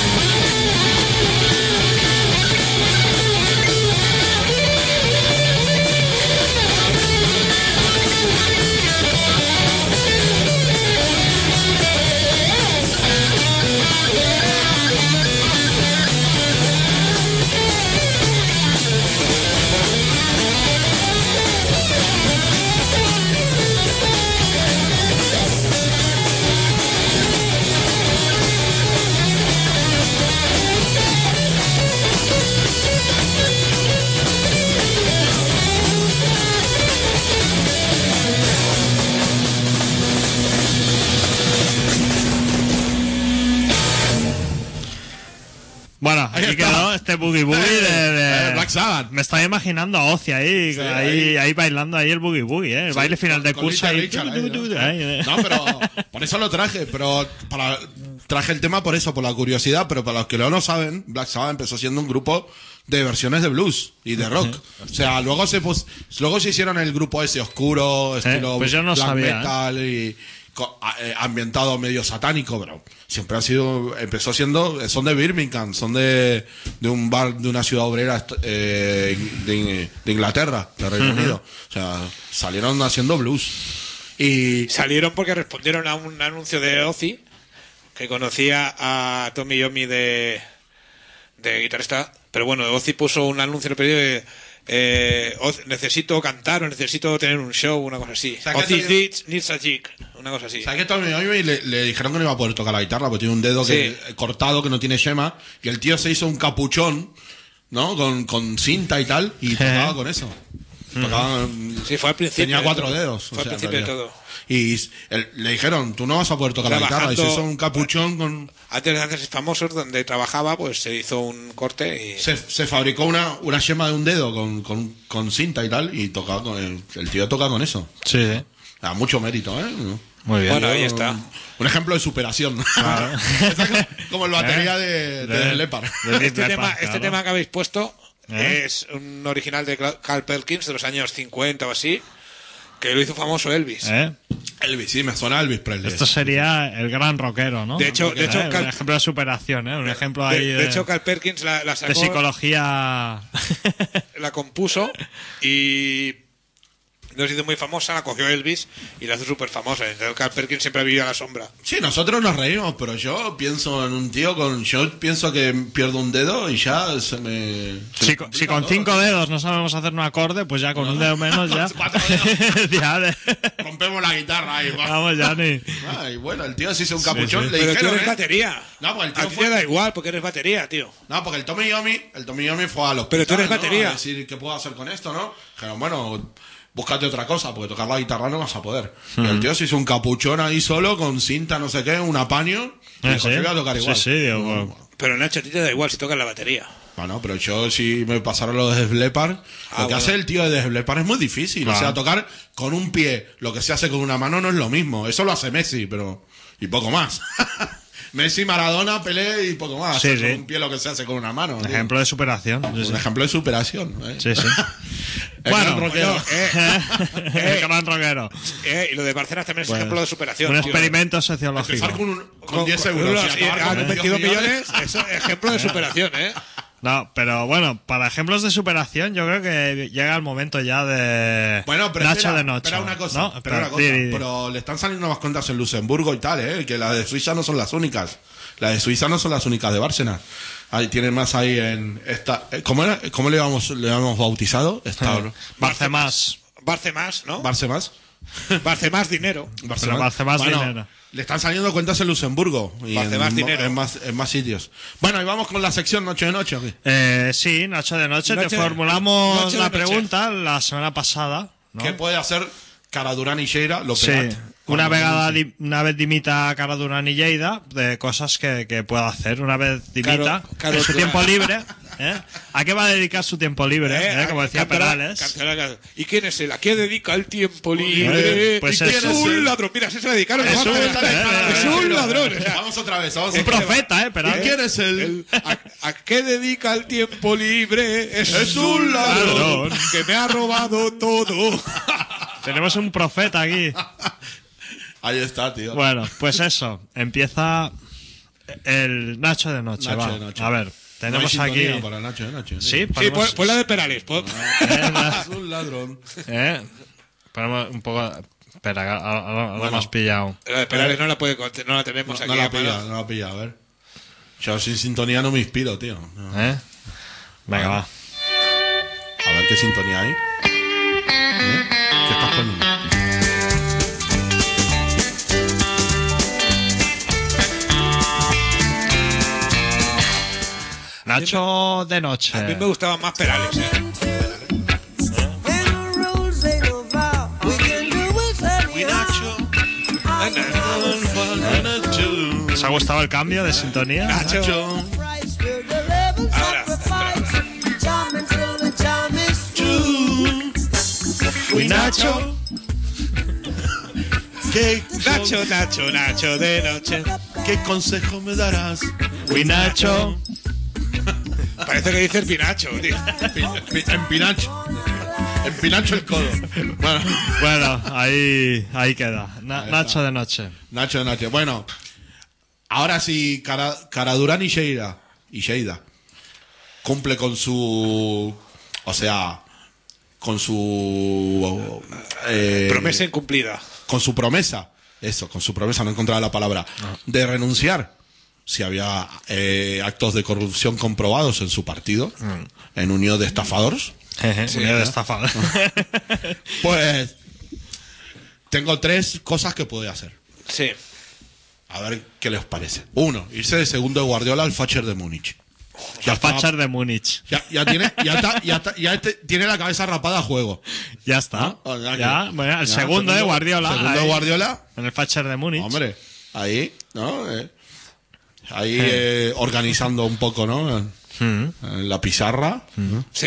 Bueno, Ahí aquí está. quedó este boogie boogie de, de- Eh, Black Sabbath. Me estaba imaginando a Ozzy ahí, Sí, ahí, ahí. ahí bailando ahí el boogie boogie, ¿eh? El Sí, baile final con- de con curso Little ahí. Richard tu, ahí, tu, tu, ¿no? ahí, eh. No, pero por eso lo traje, pero para traje el tema por eso, por la curiosidad, pero para los que no lo saben, Black Sabbath empezó siendo un grupo de versiones de blues y de rock. O sea, luego se pos- luego se hicieron el grupo ese oscuro, estilo pues yo no black sabía, metal y co- a- eh, ambientado medio satánico, pero siempre ha sido, empezó siendo, son de Birmingham, son de, de un bar de una ciudad obrera est- eh, de, de Inglaterra, de Reino Unido. O sea, salieron haciendo blues. Y Salieron porque respondieron a un anuncio de Ozzy, que conocía a Tommy Yomi de, de guitarrista. Pero bueno, Ozzy puso un anuncio en el periódico de eh, Oz- necesito cantar o necesito tener un show, una cosa así. sea, que Ozzy esto- needs, needs a jig, una cosa así. ¿sabes qué? Tommy Yomi le, le dijeron que no iba a poder tocar la guitarra porque tiene un dedo que, Sí. cortado que no tiene yema y el tío se hizo un capuchón, ¿no? Con, con cinta y tal y tocaba con eso. Tocaba, Sí, fue al principio. tenía de cuatro todo. dedos. Fue o al sea, en principio de realidad. todo. Y el- le dijeron, tú no vas a poder tocar la guitarra. Y se Trabajando- hizo un capuchón con... Antes de hacerse famosos, donde trabajaba, pues se hizo un corte y... Se, se fabricó una, una yema de un dedo con, con, con cinta y tal y tocaba con el, el tío toca con eso. Sí, sí. Da mucho mérito, ¿eh? Muy bien. Bueno, ahí está. Un ejemplo de superación. Está como- como el batería de, de, De- Lepar. de Deep Este, Leppard, tema, este claro. tema que habéis puesto ¿Eh? es un original de Cla- Carl Perkins de los años cincuenta o así, que lo hizo famoso Elvis. ¿Eh? Elvis, sí, me suena Elvis Presley. Esto sería el gran rockero, ¿no? De hecho- de hecho, ¿Eh? Cal- un ejemplo de superación, ¿eh? Un ejemplo De, ahí de de, hecho, Carl Perkins la, la de sacó, psicología. la compuso y no se hizo muy famosa, la cogió Elvis y la hizo súper famosa. Entonces Carl Perkins siempre ha vivido a la sombra. Sí, nosotros nos reímos, pero yo pienso en un tío con... Yo pienso que pierdo un dedo y ya se me... se Si, me con- complica si con todo. cinco dedos no sabemos hacer un acorde, pues ya con un dedo menos ya. Cuatro dedos. Ya de- Rompemos la guitarra ahí. va. Vamos, ya ni. Ay, bueno, el tío se hizo un capuchón. sí. Le Pero tú dijeron, eres ¿eh? batería. No, pues el tío A ti fue- te da igual porque eres batería, tío. No, porque el Tommy Yomi, el Tommy Yomi fue a los Pero tú eres ¿no? batería. A decir, ¿qué puedo hacer con esto, no? Dijeron, bueno, búscate otra cosa, porque tocar la guitarra no vas a poder. Y el tío se hizo un capuchón ahí solo, con cinta, no sé qué, un apaño, y Ah, dijo, ¿sí? yo voy a tocar igual. Sí, sí, digo, bueno. Pero Nacho, a ti te da igual si tocas la batería. Bueno, pero yo si me pasaron lo de Def Leppard, lo que bueno. hace el tío de Def Leppard es muy difícil. Claro. O sea, tocar con un pie lo que se hace con una mano no es lo mismo. Eso lo hace Messi, pero... Y poco más. Messi, Maradona, Pelé y poco más. Sí, Con sí. un pie lo que se hace con una mano. tío. Ejemplo de superación. Sí, Un sí. ejemplo de superación. ¿eh? Sí, sí. El Bueno, gran rockero. Coño, eh, El gran rockero. eh, y lo de Bárcenas también es Bueno, ejemplo de superación. Un tío. experimento sociológico. Empezar con, un, con, Con- diez con- euros. con- y y acabar a con veintidós millones, eso es ejemplo de superación, ¿eh? No, pero bueno, para ejemplos de superación, yo creo que llega el momento ya de Bueno, pero Nacho espera, de Noche. espera una cosa, ¿no? espera Espera, una cosa. di, di, di. Pero le están saliendo más cuentas en Luxemburgo y tal, ¿eh? Que las de Suiza no son las únicas. Las de Suiza no son las únicas de Bárcenas. Ahí tienen más ahí en esta. eh, ¿Cómo era? ¿Cómo le habíamos, le habíamos bautizado? Esta, Eh, Barcemás. Barcemás, ¿no? Barcemás. Barcemás dinero. Pero Barcemás Bueno, dinero. le están saliendo cuentas en Luxemburgo y en, Barcemás mo- dinero. en más, en más sitios. Bueno, y vamos con la sección Noche de Noche. ¿o qué? Eh, sí, Nacho de Noche, Noche- te formulamos Noche de la Noche. pregunta la semana pasada, ¿no? ¿Qué puede hacer Cara Durán y Sheira? Lo Sí, pegat, una, cuando vegada, denuncie? di- una vez dimita a Cara Durán y Lleida de cosas que, que pueda hacer. Una vez dimita Caro- Caro en su Durán. tiempo libre. ¿eh? ¿A qué va a dedicar su tiempo libre? Eh, ¿eh? Como decía cantará- Perales. cantará- cantará. ¿Y quién es él? ¿A qué dedica el tiempo libre? Eh, pues ¿Y quién es- es un ladrón? Mira, ese se le dedicaron a Es un- Bárcenas. eh, Es eh, un eh, ladrón. o sea, Vamos otra vez. Vamos Un otra vez. profeta, ¿eh? ¿Y Perales. quién es él? el- ¿a, a qué dedica el tiempo libre? Es, Es un ladrón. que me ha robado todo. Tenemos un profeta aquí. Ahí está, tío. Bueno, pues eso. Empieza el Nacho de Noche. Nacho va. de Noche. A ver, tenemos No hay sintonía aquí. para Nacho de Noche. Sí, Sí, ponemos, pues, pues la de Perales. Pues, Es un ladrón. eh, ponemos un poco. Espera, ahora, ahora- ahora Bueno. me has pillado. la de Perales no la, puede, cont- no la tenemos No, aquí. no la a mano. pilla, no la pilla, a ver. Yo sin sintonía no me inspiro, tío. No. ¿Eh? Venga, va. A ver qué sintonía hay. ¿Eh? ¿Qué estás poniendo? Nacho de Noche. A mí me gustaban más Perales. ¿eh? ¿Os ha gustado el cambio de sintonía? Nacho. Ahora, Uy, Nacho. ¿Qué, Nacho, Nacho, Nacho de noche. ¿Qué consejo me darás? Uy, Nacho. Parece que dice el Pinacho, tío. Pi- pi- En Pinacho. En Pinacho el codo. Bueno, Bueno, ahí, ahí queda. Na- Ahí Nacho está. de Noche. Nacho de Noche. Bueno, ahora sí, Cara, Cara Durán y Sheira. Y Sheida. Cumple con su. O sea. Con su. eh, Promesa incumplida. Con su promesa. Eso, con su promesa, no encontraba la palabra. De renunciar. Si había eh, actos de corrupción comprobados en su partido. En unión de estafadores. Jeje, unión de estafador. Pues. Tengo tres cosas que puede hacer. Sí. A ver qué les parece. Uno, irse de segundo de Guardiola al Facher de Múnich. Ya está- Fachar de Múnich. Ya, ya tiene, ya está, ya está- ya este- tiene la cabeza rapada a juego. Ya está. Ah, ya Ya, que- bueno, el ya, segundo de Guardiola. Segundo ahí, de Guardiola. En el Fachar de Múnich. Hombre, ahí, ¿no? Eh, ahí eh, organizando un poco, ¿no? En, Mm. en la pizarra. Sí.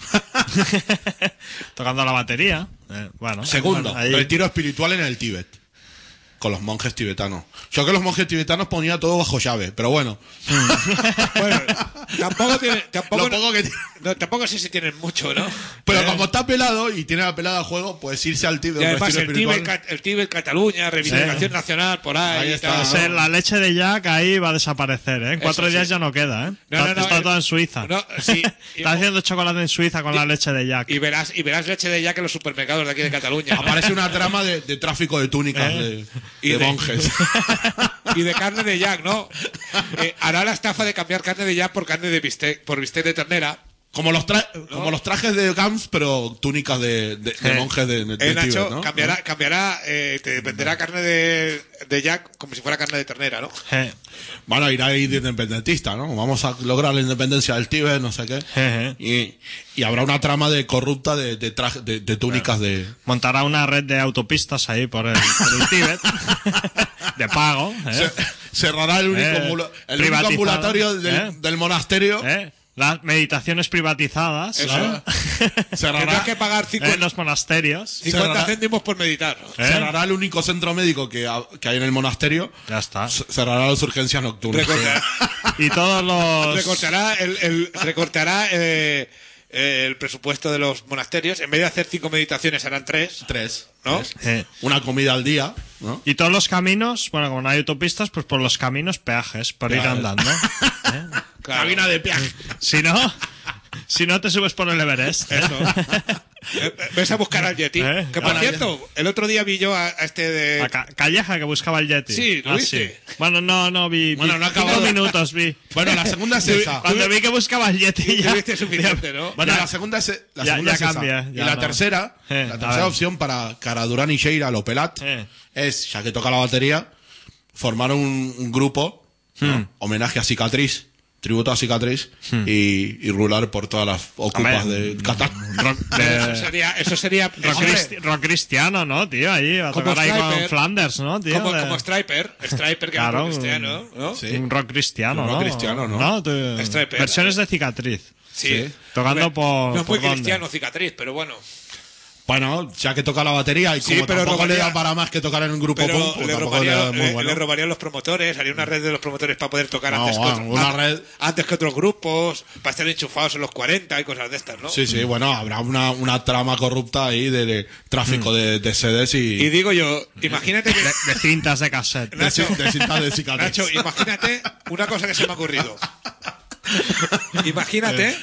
Tocando la batería. Eh, bueno. Segundo, bueno, ahí- retiro espiritual en el Tíbet. Con los monjes tibetanos. Yo que los monjes tibetanos ponía todo bajo llave, pero bueno. Bueno, tampoco tiene. Tampoco, Lo poco que tiene. no, tampoco sé si tienen mucho, ¿no? Pero Eh, como está pelado y tiene la pelada a juego, pues irse al Tíbet. y un además retiro el Tíbet, espiritual. Ca- el Tíbet Cataluña, reivindicación Sí. nacional por ahí. Ahí y está. tal, O sea, ¿no? la leche de Jack ahí va a desaparecer, ¿eh? En cuatro Eso días sí. ya no queda, ¿eh? No, está no, no, está eh, todo en Suiza. No, sí. Y, Está haciendo chocolate en Suiza con la leche de Jack. y verás, y verás leche de Jack en los supermercados de aquí de Cataluña. ¿no? Aparece una trama de, de tráfico de túnicas ¿Eh? de, Y de de- monjes. Y de carne de Jack, ¿no? Eh, hará la estafa de cambiar carne de Jack por carne de bistec, por bistec de ternera. Como los, tra- como los trajes de Gams, pero túnicas de, de, de Eh. monjes de, de, de Eh, Nacho, Tíbet, ¿no? cambiará, cambiará, eh, te venderá carne de, de Jack como si fuera carne de ternera, ¿no? Je, Bueno, irá ahí de independentista, ¿no? Vamos a lograr la independencia del Tíbet, no sé qué. je, je. Y, y habrá una trama de corrupta de, de, traje- de, de túnicas de... Montará una red de autopistas ahí por el, por el Tíbet. De pago, ¿eh? Se- cerrará el único, Eh, ambula- el único privatizado, ambulatorio del, ¿eh? del monasterio. ¿Eh? las meditaciones privatizadas. Eso. ¿no? Tendrás que pagar cincuenta, en los monasterios. cincuenta céntimos por meditar. ¿Eh? Cerrará el único centro médico que, ha- que hay en el monasterio. Ya está. C- Cerrará las urgencias nocturnas. Recortará, Y todos los... recortará el, el- recortará eh, eh, el presupuesto de los monasterios. En vez de hacer cinco meditaciones, harán tres. Tres. ¿No? tres. Eh, Una comida al día, ¿no? Y todos los caminos, bueno, como no hay autopistas, pues por los caminos peajes, por ir Claro. andando. ¿Eh? Claro. Cabina de peaje. Si no, si no te subes por el Everest. ¿eh? Eso. Eh, Ves a buscar al Yeti. Eh, Que por claro. cierto, el otro día vi yo a, a este de. A Ca- Calleja que buscaba el Yeti. Sí, ¿lo Ah, viste? Bueno, no, no, vi, Bueno, vi no ha cinco acabado. minutos vi. Bueno, la segunda es esa. Cuando vi que buscaba el Yeti ya... Tuviste suficiente, ¿no? Bueno, la segunda es, la Ya- segunda ya es esa. cambia, Y ya la no. tercera, Eh, la a tercera ver. opción para Cara Durán y Sheira Lopelat Eh. es, ya que toca la batería, formar un, un grupo, ¿no? Hmm. Homenaje a Cicatriz, tributo a Cicatriz, y, y rular por todas las ocupas Hombre, de Qatar. Rock, Eso de- sería. Eso sería rock, hombre, cristi- rock cristiano, ¿no, tío? Ahí, a Como tocar ahí con Striper. Flanders, ¿no, tío? como, De- como Striper. Striper, que Claro, es un cristiano, ¿no? Sí. Un rock cristiano, Un rock ¿no? cristiano, ¿no? Tú- Striper. Versiones de Cicatriz. Sí. Tocando Hombre, por... No es por muy dónde. cristiano, cicatriz, pero bueno. Bueno, ya que toca la batería y Sí, como pero tampoco le robaría- da para más que tocar en un grupo Pero punk, pues le, tampoco robaría, le da muy le- bueno. le robarían los promotores, haría una red de los promotores para poder tocar No, antes, que bueno, otros, una an- red- antes que otros grupos, para estar enchufados en los cuarenta y cosas de estas, ¿no? Sí, sí, bueno, habrá una, una trama corrupta ahí de, de tráfico de, de C Ds y, Y digo yo, imagínate que... De, de cintas de cassette. de, Nacho, ci- de cintas de Cicatriz. Nacho, imagínate una cosa que se me ha ocurrido. Imagínate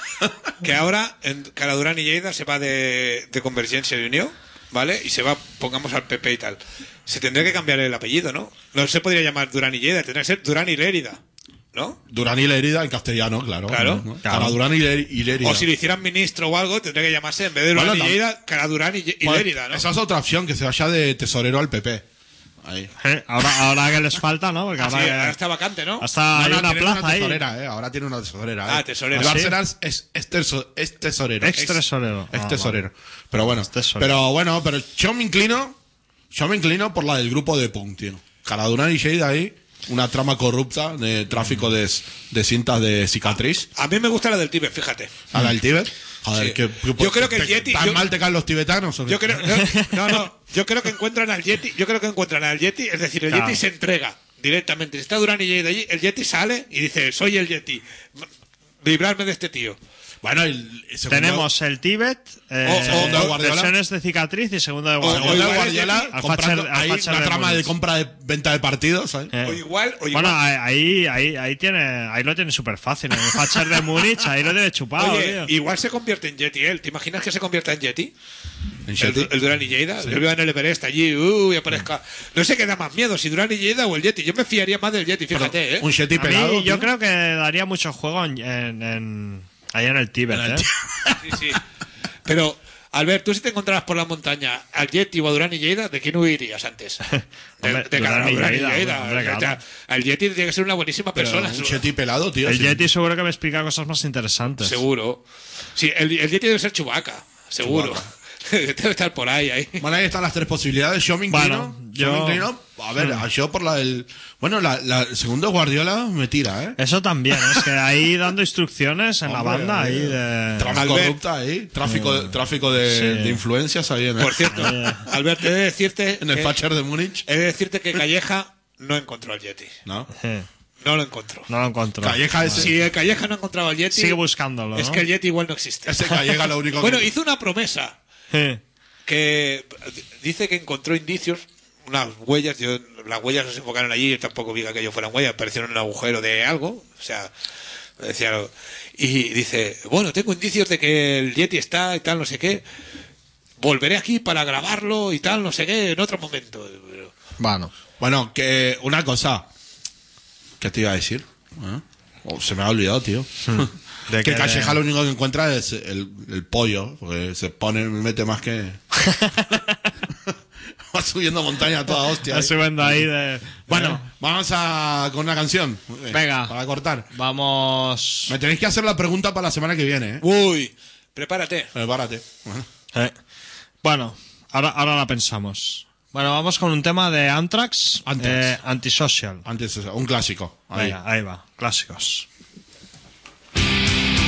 que ahora en Caradurán y Lleida se va de, de Convergencia y Unió, ¿vale? Y se va, pongamos al P P y tal. Se tendría que cambiar el apellido, ¿no? No se podría llamar Durán y Lleida, tendría que ser Durán y Lérida, ¿no? Durán y Lérida en castellano, claro. Claro. ¿no? Claro. Cara Durán y, Lé- y Lérida. O si le hicieran ministro o algo, tendría que llamarse, en vez de Durán Bueno, y tam- Lleida, Caradurán y, Lle- y Bueno, Lérida, ¿no? Esa es otra opción, que se vaya de tesorero al P P. Ahí. Eh, Ahora, ahora que les falta, ¿no? Porque Ah, sí, ahora, que- ahora está vacante, ¿no? hasta hay No, no, una tiene plaza ahí. tesorera, eh. Ahora tiene una tesorera. Ah, eh. tesorera. El ¿Ah, sí? Bárcenas es, es, teso- es tesorero. Ex tesorero. Es Ah, tesorero. Pero bueno. tesorero. Pero bueno, pero yo me inclino. Yo me inclino por la del grupo de punk, tío. Cara Durán y Sheida ahí. Una trama corrupta de tráfico de, de cintas de Cicatriz. A mí me gusta la del Tíbet, fíjate. A la del Tíbet. Joder, Sí. que, que- Yo creo que el te- Yeti- ¿Tan yo- mal te caen los tibetanos? ¿o qué? Yo creo, no, no, no, yo creo que encuentran al Yeti, yo creo que encuentran al Yeti, es decir, el Claro. Yeti se entrega directamente. Si está Durán y Lleida allí, el Yeti sale y dice, soy el Yeti, librarme de este tío. Bueno, el, el segundo- Tenemos el Tíbet, eh, O- segundo de Guardiola. versiones de Cicatriz y segundo de O- Guardiola. segundo de igual el Guardiola Yeti- Al comprando Facher- al ahí Facher una de trama de Múnich. compra de venta de partidos, ¿sabes? Eh. O igual, o igual. Bueno, ahí, ahí, ahí tiene, ahí lo tiene súper fácil. En el Facher de Múnich, ahí lo tiene chupado, Oye, tío. igual se convierte en Yeti él. ¿Te imaginas que se convierta en Yeti? En El, Yeti. el Durán y Lleida. Yo vivo en el Everest allí, uh, y aparezca. No sé qué da más miedo, si Durán y Lleida o el Yeti. Yo me fiaría más del Yeti, fíjate, ¿eh? Un Yeti A mí, pelado. yo tío. creo que daría mucho juego en, en, en- ahí en el Tíbet, En el ¿eh? Sí, sí. Pero, Albert, tú si te encontraras por la montaña al Yeti o a Durán y Lleida, ¿de quién huirías antes? De, Hombre, de cada Durán y Durán y Lleida, Lleida. hombre, O sea, claro. el Yeti tiene que ser una buenísima persona. Un Yeti pelado, tío. El sí. Yeti seguro que me explica cosas más interesantes. Seguro. Sí, el, el Yeti debe ser Chewbacca, seguro. Debe estar por ahí, ahí. Bueno, ahí están las tres posibilidades. Yo me inclino. Bueno, yo... yo- me inclino. A ver, yo por la del. Bueno, la, la el segundo Guardiola me tira, ¿eh? Eso también, es que ahí dando instrucciones en la Hombre, banda, ahí eh, de... Trama Albert. corrupta ahí. Tráfico, de, tráfico de, Sí. de influencias ahí en el, Por cierto, Albert, he de decirte. en el que- Facher de Múnich. He de decirte que Calleja no encontró al Yeti. ¿No? Eh, No lo encontró. no lo encuentro. Calleja ese. Si el Calleja no ha encontrado al Yeti, Sigue buscándolo, es ¿no? que el Yeti igual no existe. Ese Calleja lo único Bueno, que. hizo una promesa Eh, que dice que encontró indicios, unas huellas. Yo, las huellas no se enfocaron allí, yo tampoco vi que aquello fueran huellas, parecieron un agujero de algo. O sea, decía algo. Y dice: bueno, tengo indicios de que el Yeti está y tal, no sé qué. Volveré aquí para grabarlo y tal, no sé qué, en otro momento. Pero- bueno. Bueno, que una cosa. ¿Qué te iba a decir? ¿Eh? Oh, se me ha olvidado, tío. De que que- Calleja lo único que encuentra es el, el pollo, porque se pone, mete más que. Va subiendo montaña a toda hostia. Está ahí. subiendo ahí de... Bueno, vamos a con una canción. eh, Venga. Para cortar. Vamos... Me tenéis que hacer la pregunta para la semana que viene, ¿eh? Uy, prepárate. Prepárate. Eh, Bueno, ahora, ahora la pensamos. Bueno, vamos con un tema de Anthrax, Anthrax. eh, Antisocial. Antes, un clásico. Ahí. Venga, ahí va, clásicos. Thank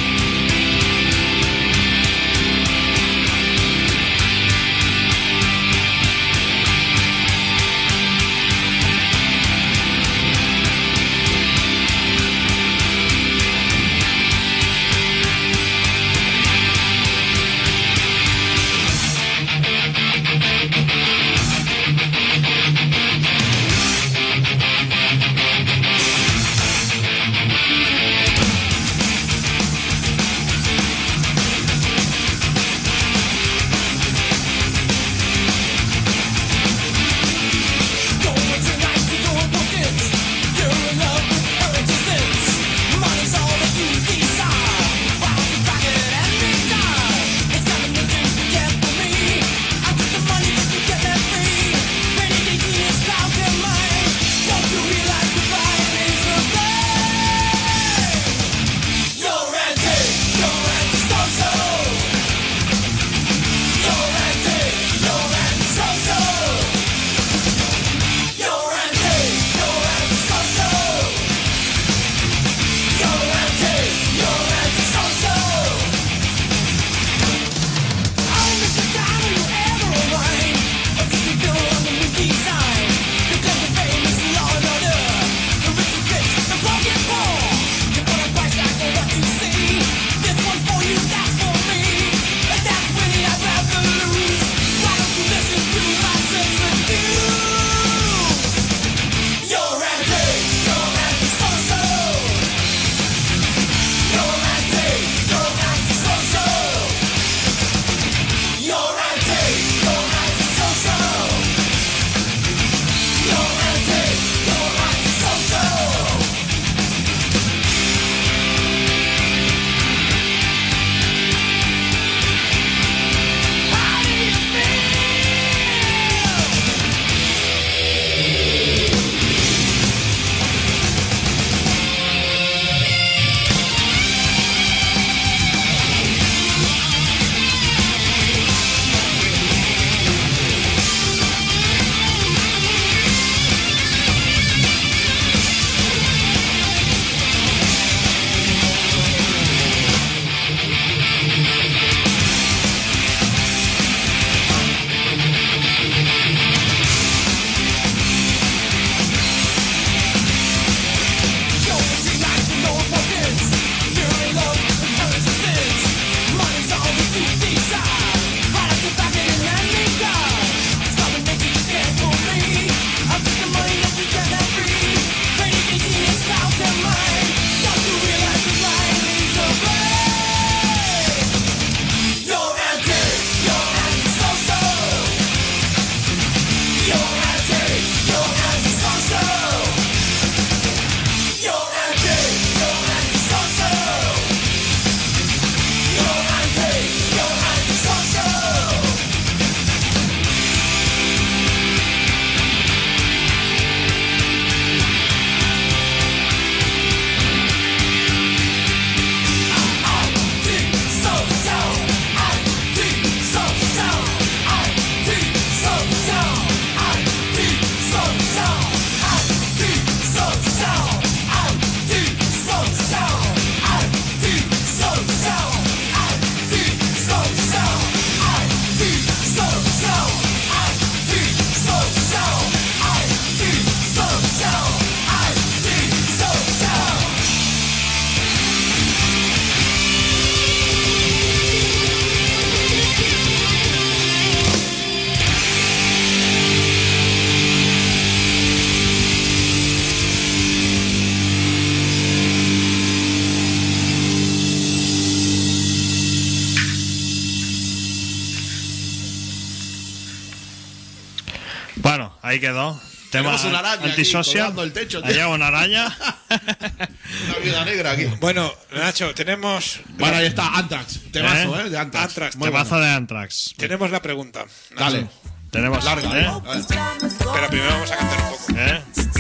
Ahí quedó. Tema Tenemos una araña aquí antisocial. colgando el techo, tío. Ahí hay una araña. Una viuda negra aquí. Bueno, Nacho, tenemos... Bueno, ahí está, Anthrax. Temazo, ¿eh? De Anthrax. Anthrax. Muy Temazo bueno. de Anthrax. Tenemos la pregunta. Nacho. Dale. Tenemos. Larga, ¿eh? ¿eh? A ver. Pero primero vamos a cantar un poco. ¿Eh?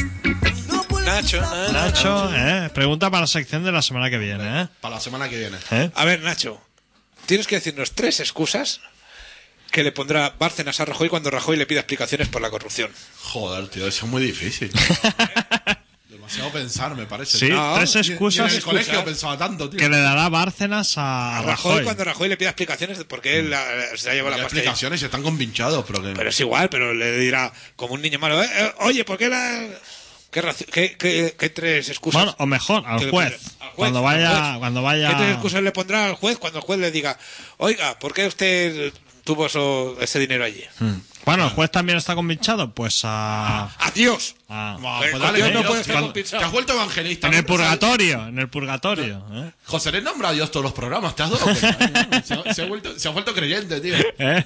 Nacho, Nacho. Nacho, ¿eh? Pregunta para la sección de la semana que viene, ¿eh? Para la semana que viene. ¿Eh? A ver, Nacho, tienes que decirnos tres excusas que le pondrá Bárcenas a Rajoy cuando Rajoy le pida explicaciones por la corrupción. Joder, tío, eso es muy difícil. Demasiado pensar, me parece. Sí, No, tres Ni- excusas ni en el colegio excusas. pensaba tanto, tío. que le dará Bárcenas a A Rajoy, Rajoy. cuando Rajoy le pida explicaciones de por qué él la- se ha llevado Porque la pasta. explicaciones están convinchados, pero que... Pero es igual, pero le dirá como un niño malo, "Eh, eh, oye, ¿por qué la...? ¿Qué, raci- qué, qué- qué tres excusas? Bueno, o mejor, al que le juez. pondrá? Al juez, Cuando al vaya, juez. cuando vaya. ¿Qué tres excusas le pondrá al juez cuando el juez le diga, oiga, ¿por qué usted tuvo eso- ese dinero allí? Hmm. Bueno, el juez también está convinchado, pues a. ¡Adiós! a- Buah, Eh, pues Dios dale, no Dios, puede estar cuando- compensado. Te has vuelto evangelista. en ¿no? el purgatorio, en el purgatorio. ¿eh? José le nombra a Dios todos los programas, ¿te has dado cuenta? ¿no? se, ha, se ha vuelto, se ha vuelto creyente, tío. ¿Eh?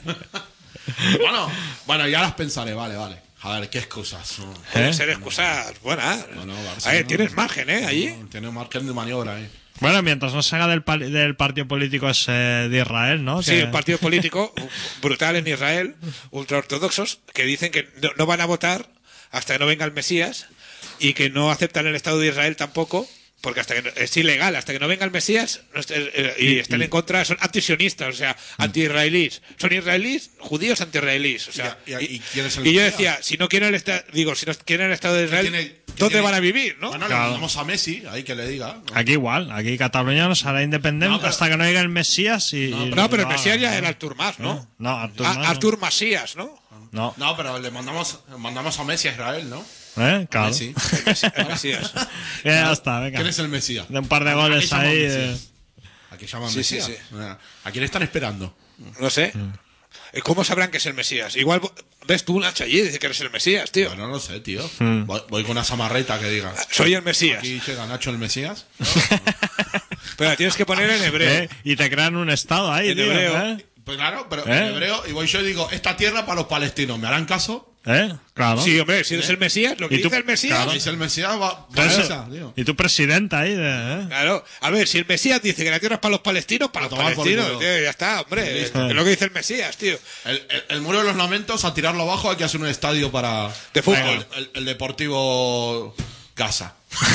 Bueno, bueno, ya las pensaré, vale, vale. A ver, ¿qué excusas? No, Pueden ¿Eh? ser excusas buenas. no, Barça, A ver, no. tienes margen, ¿eh? Allí. no, tiene margen de maniobra ahí. Bueno, mientras no se haga del, pali- del partido político ese de Israel, ¿no? Sí, Que- un partido político brutal en Israel, ultraortodoxos, que dicen que no, no van a votar hasta que no venga el Mesías y que no aceptan el Estado de Israel tampoco, porque hasta que no- es ilegal, hasta que no venga el Mesías no est- eh, y están en contra, son antisionistas, o sea, anti-israelíes. Son israelíes, judíos anti-israelíes. O sea, Y- y- y quién es el y yo Mesías? decía, si no quieren el Estado, digo, si no quieren el Estado de Israel, tiene- que ¿dónde tiene- van a vivir, no? Bueno, Claro. le mandamos a Messi, ahí que le diga. ¿no? Aquí igual, aquí Cataluña no será independiente No, pero- hasta que no llegue el Mesías y. y- No, pero el no, Mesías ya no. era Artur Mas, ¿no? No, Artur A- Mas no. Artur Masías, ¿no? No, No, pero le mandamos, mandamos a Messi a Israel, ¿no? ¿eh? Claro. Messi. El Mesías. Ya está, venga. ¿Quién es el Mesías? De un par de ¿A goles quién llaman ahí. Mesías? eh. ¿A qué llaman Sí, Mesías? sí, ¿A quién están esperando? No sé. ¿Y ¿Cómo sabrán que es el Mesías? Igual vo- ves tú, Nacho, allí y dice que eres el Mesías, tío. Bueno, no lo sé, tío. Hmm. Voy, voy con una samarreta que diga. Soy el Mesías. Aquí llega Nacho el Mesías. Pero la tienes que poner en hebreo. ¿Eh? Y te crean un estado ahí, En tío. hebreo. ¿eh? Pues claro, pero ¿Eh? en hebreo, y voy yo y digo, esta tierra para los palestinos, ¿me harán caso? ¿Eh? Claro. Sí, hombre, si eres el Mesías, lo que ¿Y tú? dice el Mesías. Claro. Si es el Mesías, va, va Pero eso- esa, tío. y tu presidente ahí de. ¿eh? Claro, a ver, si el Mesías dice que la tierra es para los palestinos, para A los tomar por palestinos, culo. tío, ya está, hombre. Es Listo. lo que dice el Mesías, tío. El, el- el muro de los lamentos, a tirarlo abajo, hay que hacer un estadio para. De fútbol. El, el- el Deportivo Casa.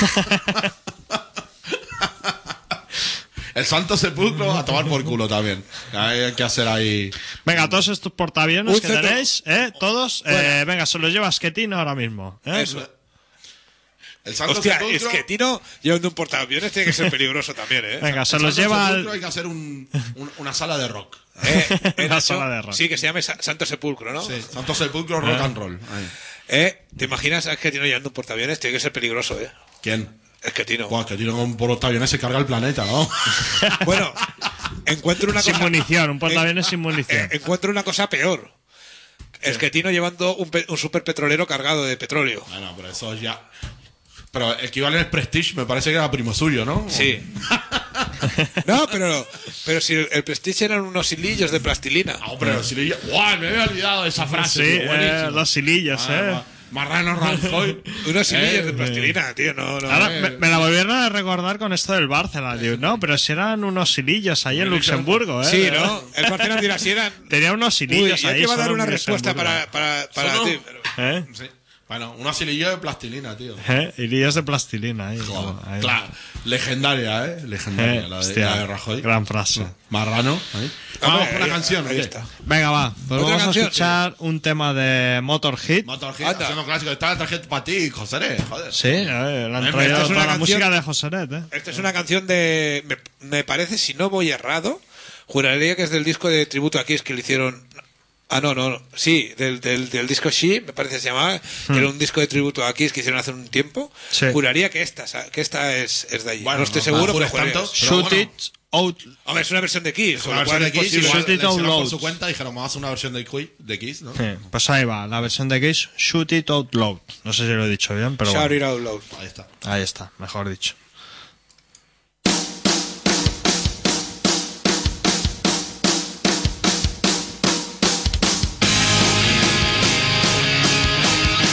El Santo Sepulcro a tomar por culo también. Hay que hacer ahí. Venga, todos estos portaaviones Un que centro- tenéis, ¿eh? Todos, eh, venga, se los lleva Schettino ahora mismo. ¿eh? Eso. El Santo Hostia, Sepulcro. es que Tino llevando un portaaviones tiene que ser peligroso también, ¿eh? Venga, se el los Santo lleva Sepulcro al. hay que hacer un- un- una sala de rock. Eh, eh, Una Nacho, sala de rock. Sí, que se llame Sa- Santo Sepulcro, ¿no? Sí, Santo Sepulcro rock and roll. Ahí. Eh, ¿te imaginas a que Tino llevando un portaaviones? Tiene que ser peligroso, ¿eh? ¿Quién? Es que Tino. Buah, que tiene un portaaviones se carga el planeta, ¿no? Bueno, encuentro una Sin cosa. munición, un portaaviones sin munición. Eh, encuentro una cosa peor. Es que Tino llevando un, pe- un superpetrolero cargado de petróleo. Bueno, pero eso ya. Pero el que iba en el Prestige me parece que era primo suyo, ¿no? Sí. No, pero, pero si el Prestige eran unos hilillos de plastilina. No, pero si le. ¡Guau! Me había olvidado de esa frase. Sí, tío, buenísimo. eh, los hilillos, Ah, ¿eh? ma- Marrano Rajoy. Unos hilillos Eh, de plastilina, tío. No, no. Ahora eh. me, me la volvieron a recordar con esto del Barcelona. Digo, no, pero si eran unos hilillos ahí en Luxemburgo, ¿eh? Sí, ¿no? El Barcelona dirá si eran. Tenía unos Uy, hilillos yo ahí. te iba a dar solo una en respuesta Luxemburgo. para, para, para Solo- ti. pero- ¿Eh? Sí. Bueno, unos hilillos de plastilina, tío. ¿Eh? Hilillos de plastilina ahí. Joder, ahí. claro, legendaria, ¿eh? Legendaria, Eh, la, de, hostia, la de Rajoy. gran frase. Marrano. ahí. Vamos Hombre, con una ahí- canción, ahí ¿o qué? está. Venga, va. Pues ¿Otra vamos canción? a escuchar un tema de Motorhead. Motorhead, Anda. haciendo clásico. Está la tarjeta para ti, José, ¿eh? joder. Sí, eh, le han Esta traído es toda una la canción- música de Joseret, ¿eh? Esta es una canción de. Me, me parece, si no voy errado, juraría que es del disco de tributo a Kiss que le hicieron. Ah, no, no, no. Sí, del, del, del disco She, me parece que se llamaba, que era un disco de tributo a Kiss que hicieron hace un tiempo. Sí. Juraría que esta, que esta es, es de allí. Bueno, no estoy no, seguro, no pero jures juraría. tanto. Pero Shoot bueno. it out. Hombre, es una versión de Kiss, con Una lo cual versión de es Kiss, posible. igual Shoot le it hicieron out por loud. su cuenta, dijeron, vamos a hacer una versión de, Qui- de Kiss, ¿no? Sí, pues ahí va, la versión de Kiss, Shoot It Out Loud. No sé si lo he dicho bien, pero Shout bueno. it out loud. Ahí está. Ahí está, mejor dicho. Shoot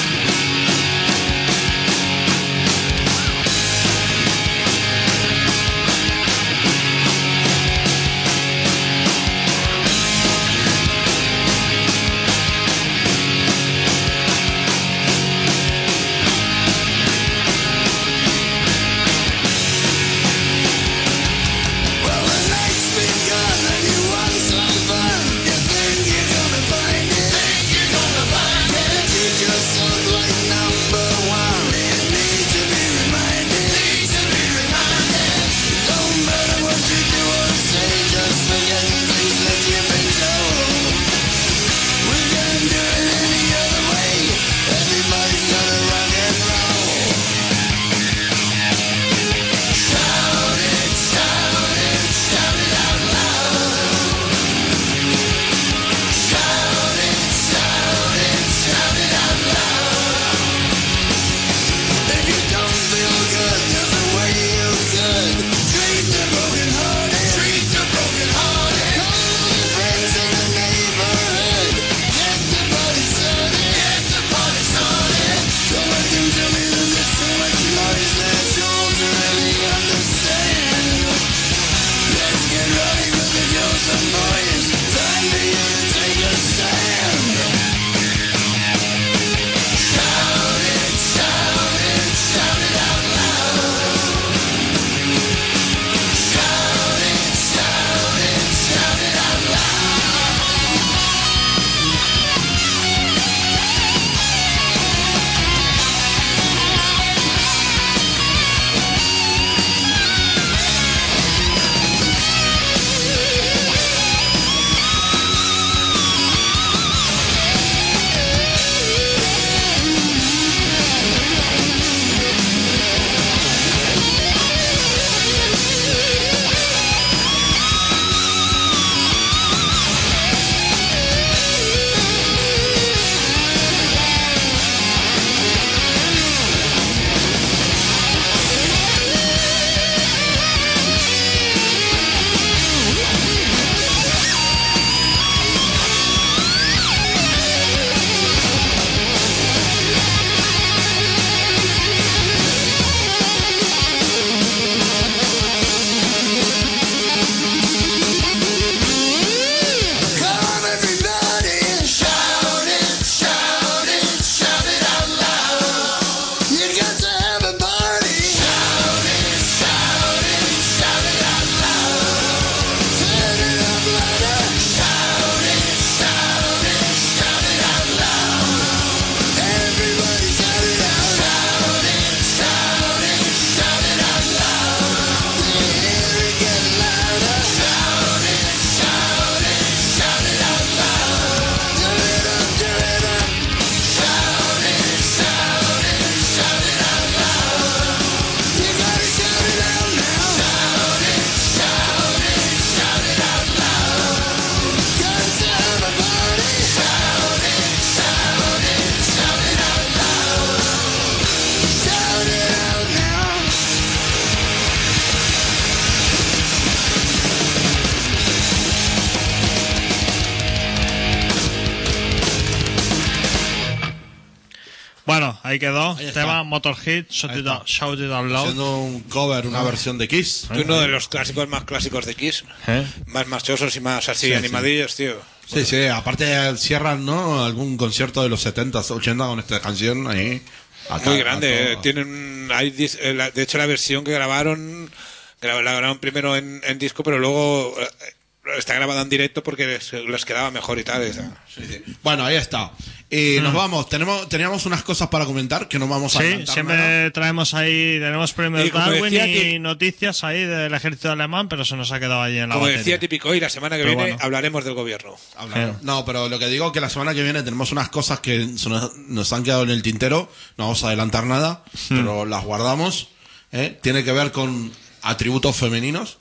Bueno, ahí quedó. Ahí está. Tema Motorhead, Shout It Out, Shout It Out Loud. Haciendo un cover, una versión de Kiss. Uno de los clásicos más clásicos de Kiss. ¿Eh? Más marchosos y más así Sí, animadillos, tío. Sí, sí, aparte cierran, ¿no? Algún concierto de los setenta, ochenta con esta canción ahí. A Muy ta- grande. a eh, todo. Tienen, hay, dis- eh, la- de hecho, la versión que grabaron, gra- la grabaron primero en, en disco, pero luego eh, está grabada en directo porque les, les quedaba mejor y tal. y tal. Sí, sí. Bueno, ahí está. Y nos vamos. Tenemos, teníamos unas cosas para comentar que no vamos a Sí, adelantar siempre nada. traemos ahí, tenemos premios Y como Darwin decía y Ti- noticias ahí del ejército alemán, pero se nos ha quedado ahí en la Como batería. decía Típico, y la semana que Pero viene bueno. hablaremos del gobierno. Hablar. Eh. No, pero lo que digo es que la semana que viene tenemos unas cosas que se nos, nos han quedado en el tintero. No vamos a adelantar nada, pero las guardamos. ¿eh? Tiene que ver con atributos femeninos.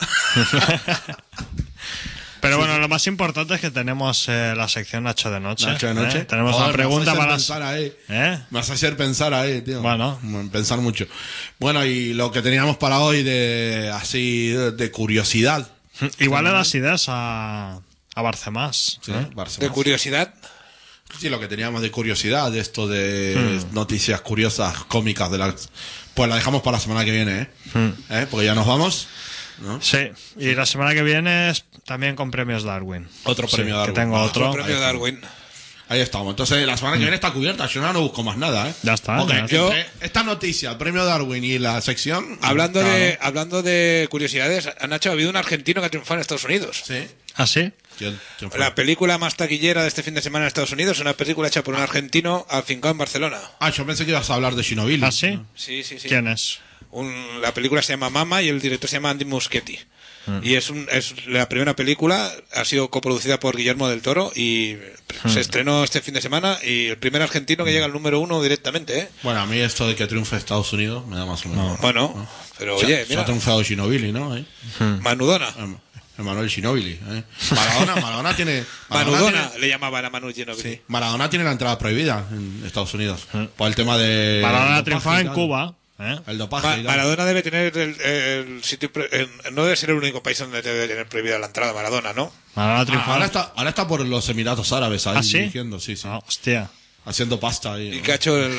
Pero bueno, lo más importante es que tenemos eh, la sección Nacho de Noche. Nacho de noche. ¿eh? Tenemos Joder, una pregunta me vas a para... hacer pensar ahí. ¿Eh? Me vas a hacer pensar ahí, tío. Bueno. Pensar mucho. Bueno, y lo que teníamos para hoy de así de, de curiosidad. Igual le das ideas a, a Barcemás. Sí, ¿eh? Barcelona. De curiosidad, Sí, lo que teníamos de curiosidad, de esto de noticias curiosas, cómicas de las... Pues la dejamos para la semana que viene, ¿eh? ¿Eh? Porque ya nos vamos, ¿no? Sí, y la semana que viene es también con premios Darwin. Otro Sí, premio Darwin. Que tengo Ah, otro. el premio Darwin. Ahí estamos. Entonces, la semana que viene está cubierta. Yo no, no busco más nada, ¿eh? Ya está, Ok, ya está. entre esta noticia, el premio Darwin y la sección... Hablando, claro. de, hablando de curiosidades, Nacho, ha habido un argentino que ha triunfado en Estados Unidos. Sí. ¿Ah, sí? ¿Quién- quién fue? La película más taquillera de este fin de semana en Estados Unidos es una película hecha por un argentino afincado en Barcelona. Ah, yo pensé que ibas a hablar de Ginobili. ¿Ah, sí? Sí, sí, sí. ¿Quién es? Un- la película se llama Mama y el director se llama Andy Muschietti. Y es, un, es la primera película, ha sido coproducida por Guillermo del Toro y se estrenó este fin de semana y el primer argentino que llega al número uno directamente, ¿eh? Bueno, a mí esto de que triunfe Estados Unidos me da más o menos. Bueno, pero Se- oye, se ha mira, triunfado Ginobili, ¿no? ¿Eh? Manudona. Em- Emanuel Ginobili. ¿eh? Maradona, Maradona tiene... Maradona Manudona tiene- le llamaban a Manu Ginóbili. Sí, Maradona tiene la entrada prohibida en Estados Unidos. Por el tema de... Maradona el triunfaba dopaje y en tal. Cuba. ¿eh? El dopaje Ma- y tal. Maradona debe tener el, el sitio. pro- en- no debe ser el único país donde debe tener prohibida la entrada Maradona, ¿no? Maradona Ah, triunfaba. ahora, está, ahora está por los Emiratos Árabes ahí ¿Ah, sí? dirigiendo, sí, sí. Ah, hostia. Haciendo pasta ahí. ¿Y ¿no? qué ha hecho el-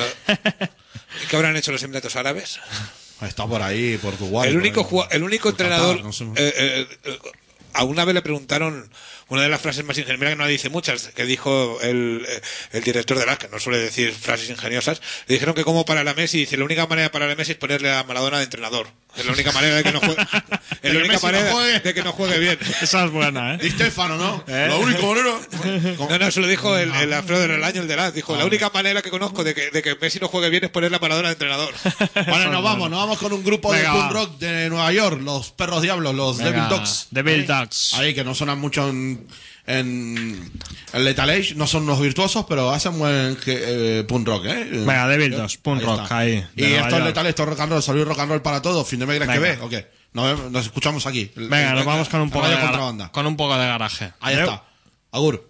¿Y qué habrán hecho los Emiratos Árabes? Está por ahí, por Dubái. el por único ahí. jua- el único Por entrenador. Qatar, no sé. eh, eh, eh, a una vez le preguntaron una de las frases más ingeniosas, mira que no dice muchas, que dijo el, eh, el director de las que no suele decir frases ingeniosas, le dijeron que cómo parar a Messi, y dice la única manera de parar a Messi es ponerle a Maradona de entrenador. Es la única manera de que no juegue, es que la única Messi no manera juegue. de que no juegue bien. Esa es buena, Di ¿eh? Stefano, ¿no? ¿Eh? La única manera... No, no, eso lo dijo el, el Alfredo Relaño, el de las. Dijo, la única manera que conozco de que, de que Messi no juegue bien es ponerle a Maradona de entrenador. Bueno, nos vamos, nos vamos con un grupo Venga, de va. punk rock de Nueva York, los Perros Diablos, los Venga, Devil Dogs. Devil Dogs. Ahí que no suenan mucho en, en, en Lethal Age, no son unos virtuosos, pero hacen buen eh, punk rock, ¿eh? Venga, Devil Dogs, punk rock, está. ahí, de Y Nueva esto es York. Lethal, esto es rock and roll, salud rock and roll para todos, fin de mes que Venga. ve, ¿o qué? Nos, nos escuchamos aquí. Venga, nos vamos con un poco de Radio gara- Contrabanda. con un poco de garaje. Ahí Adeu. está. Agur.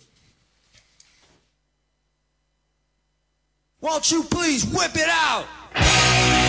Won't you please whip it out?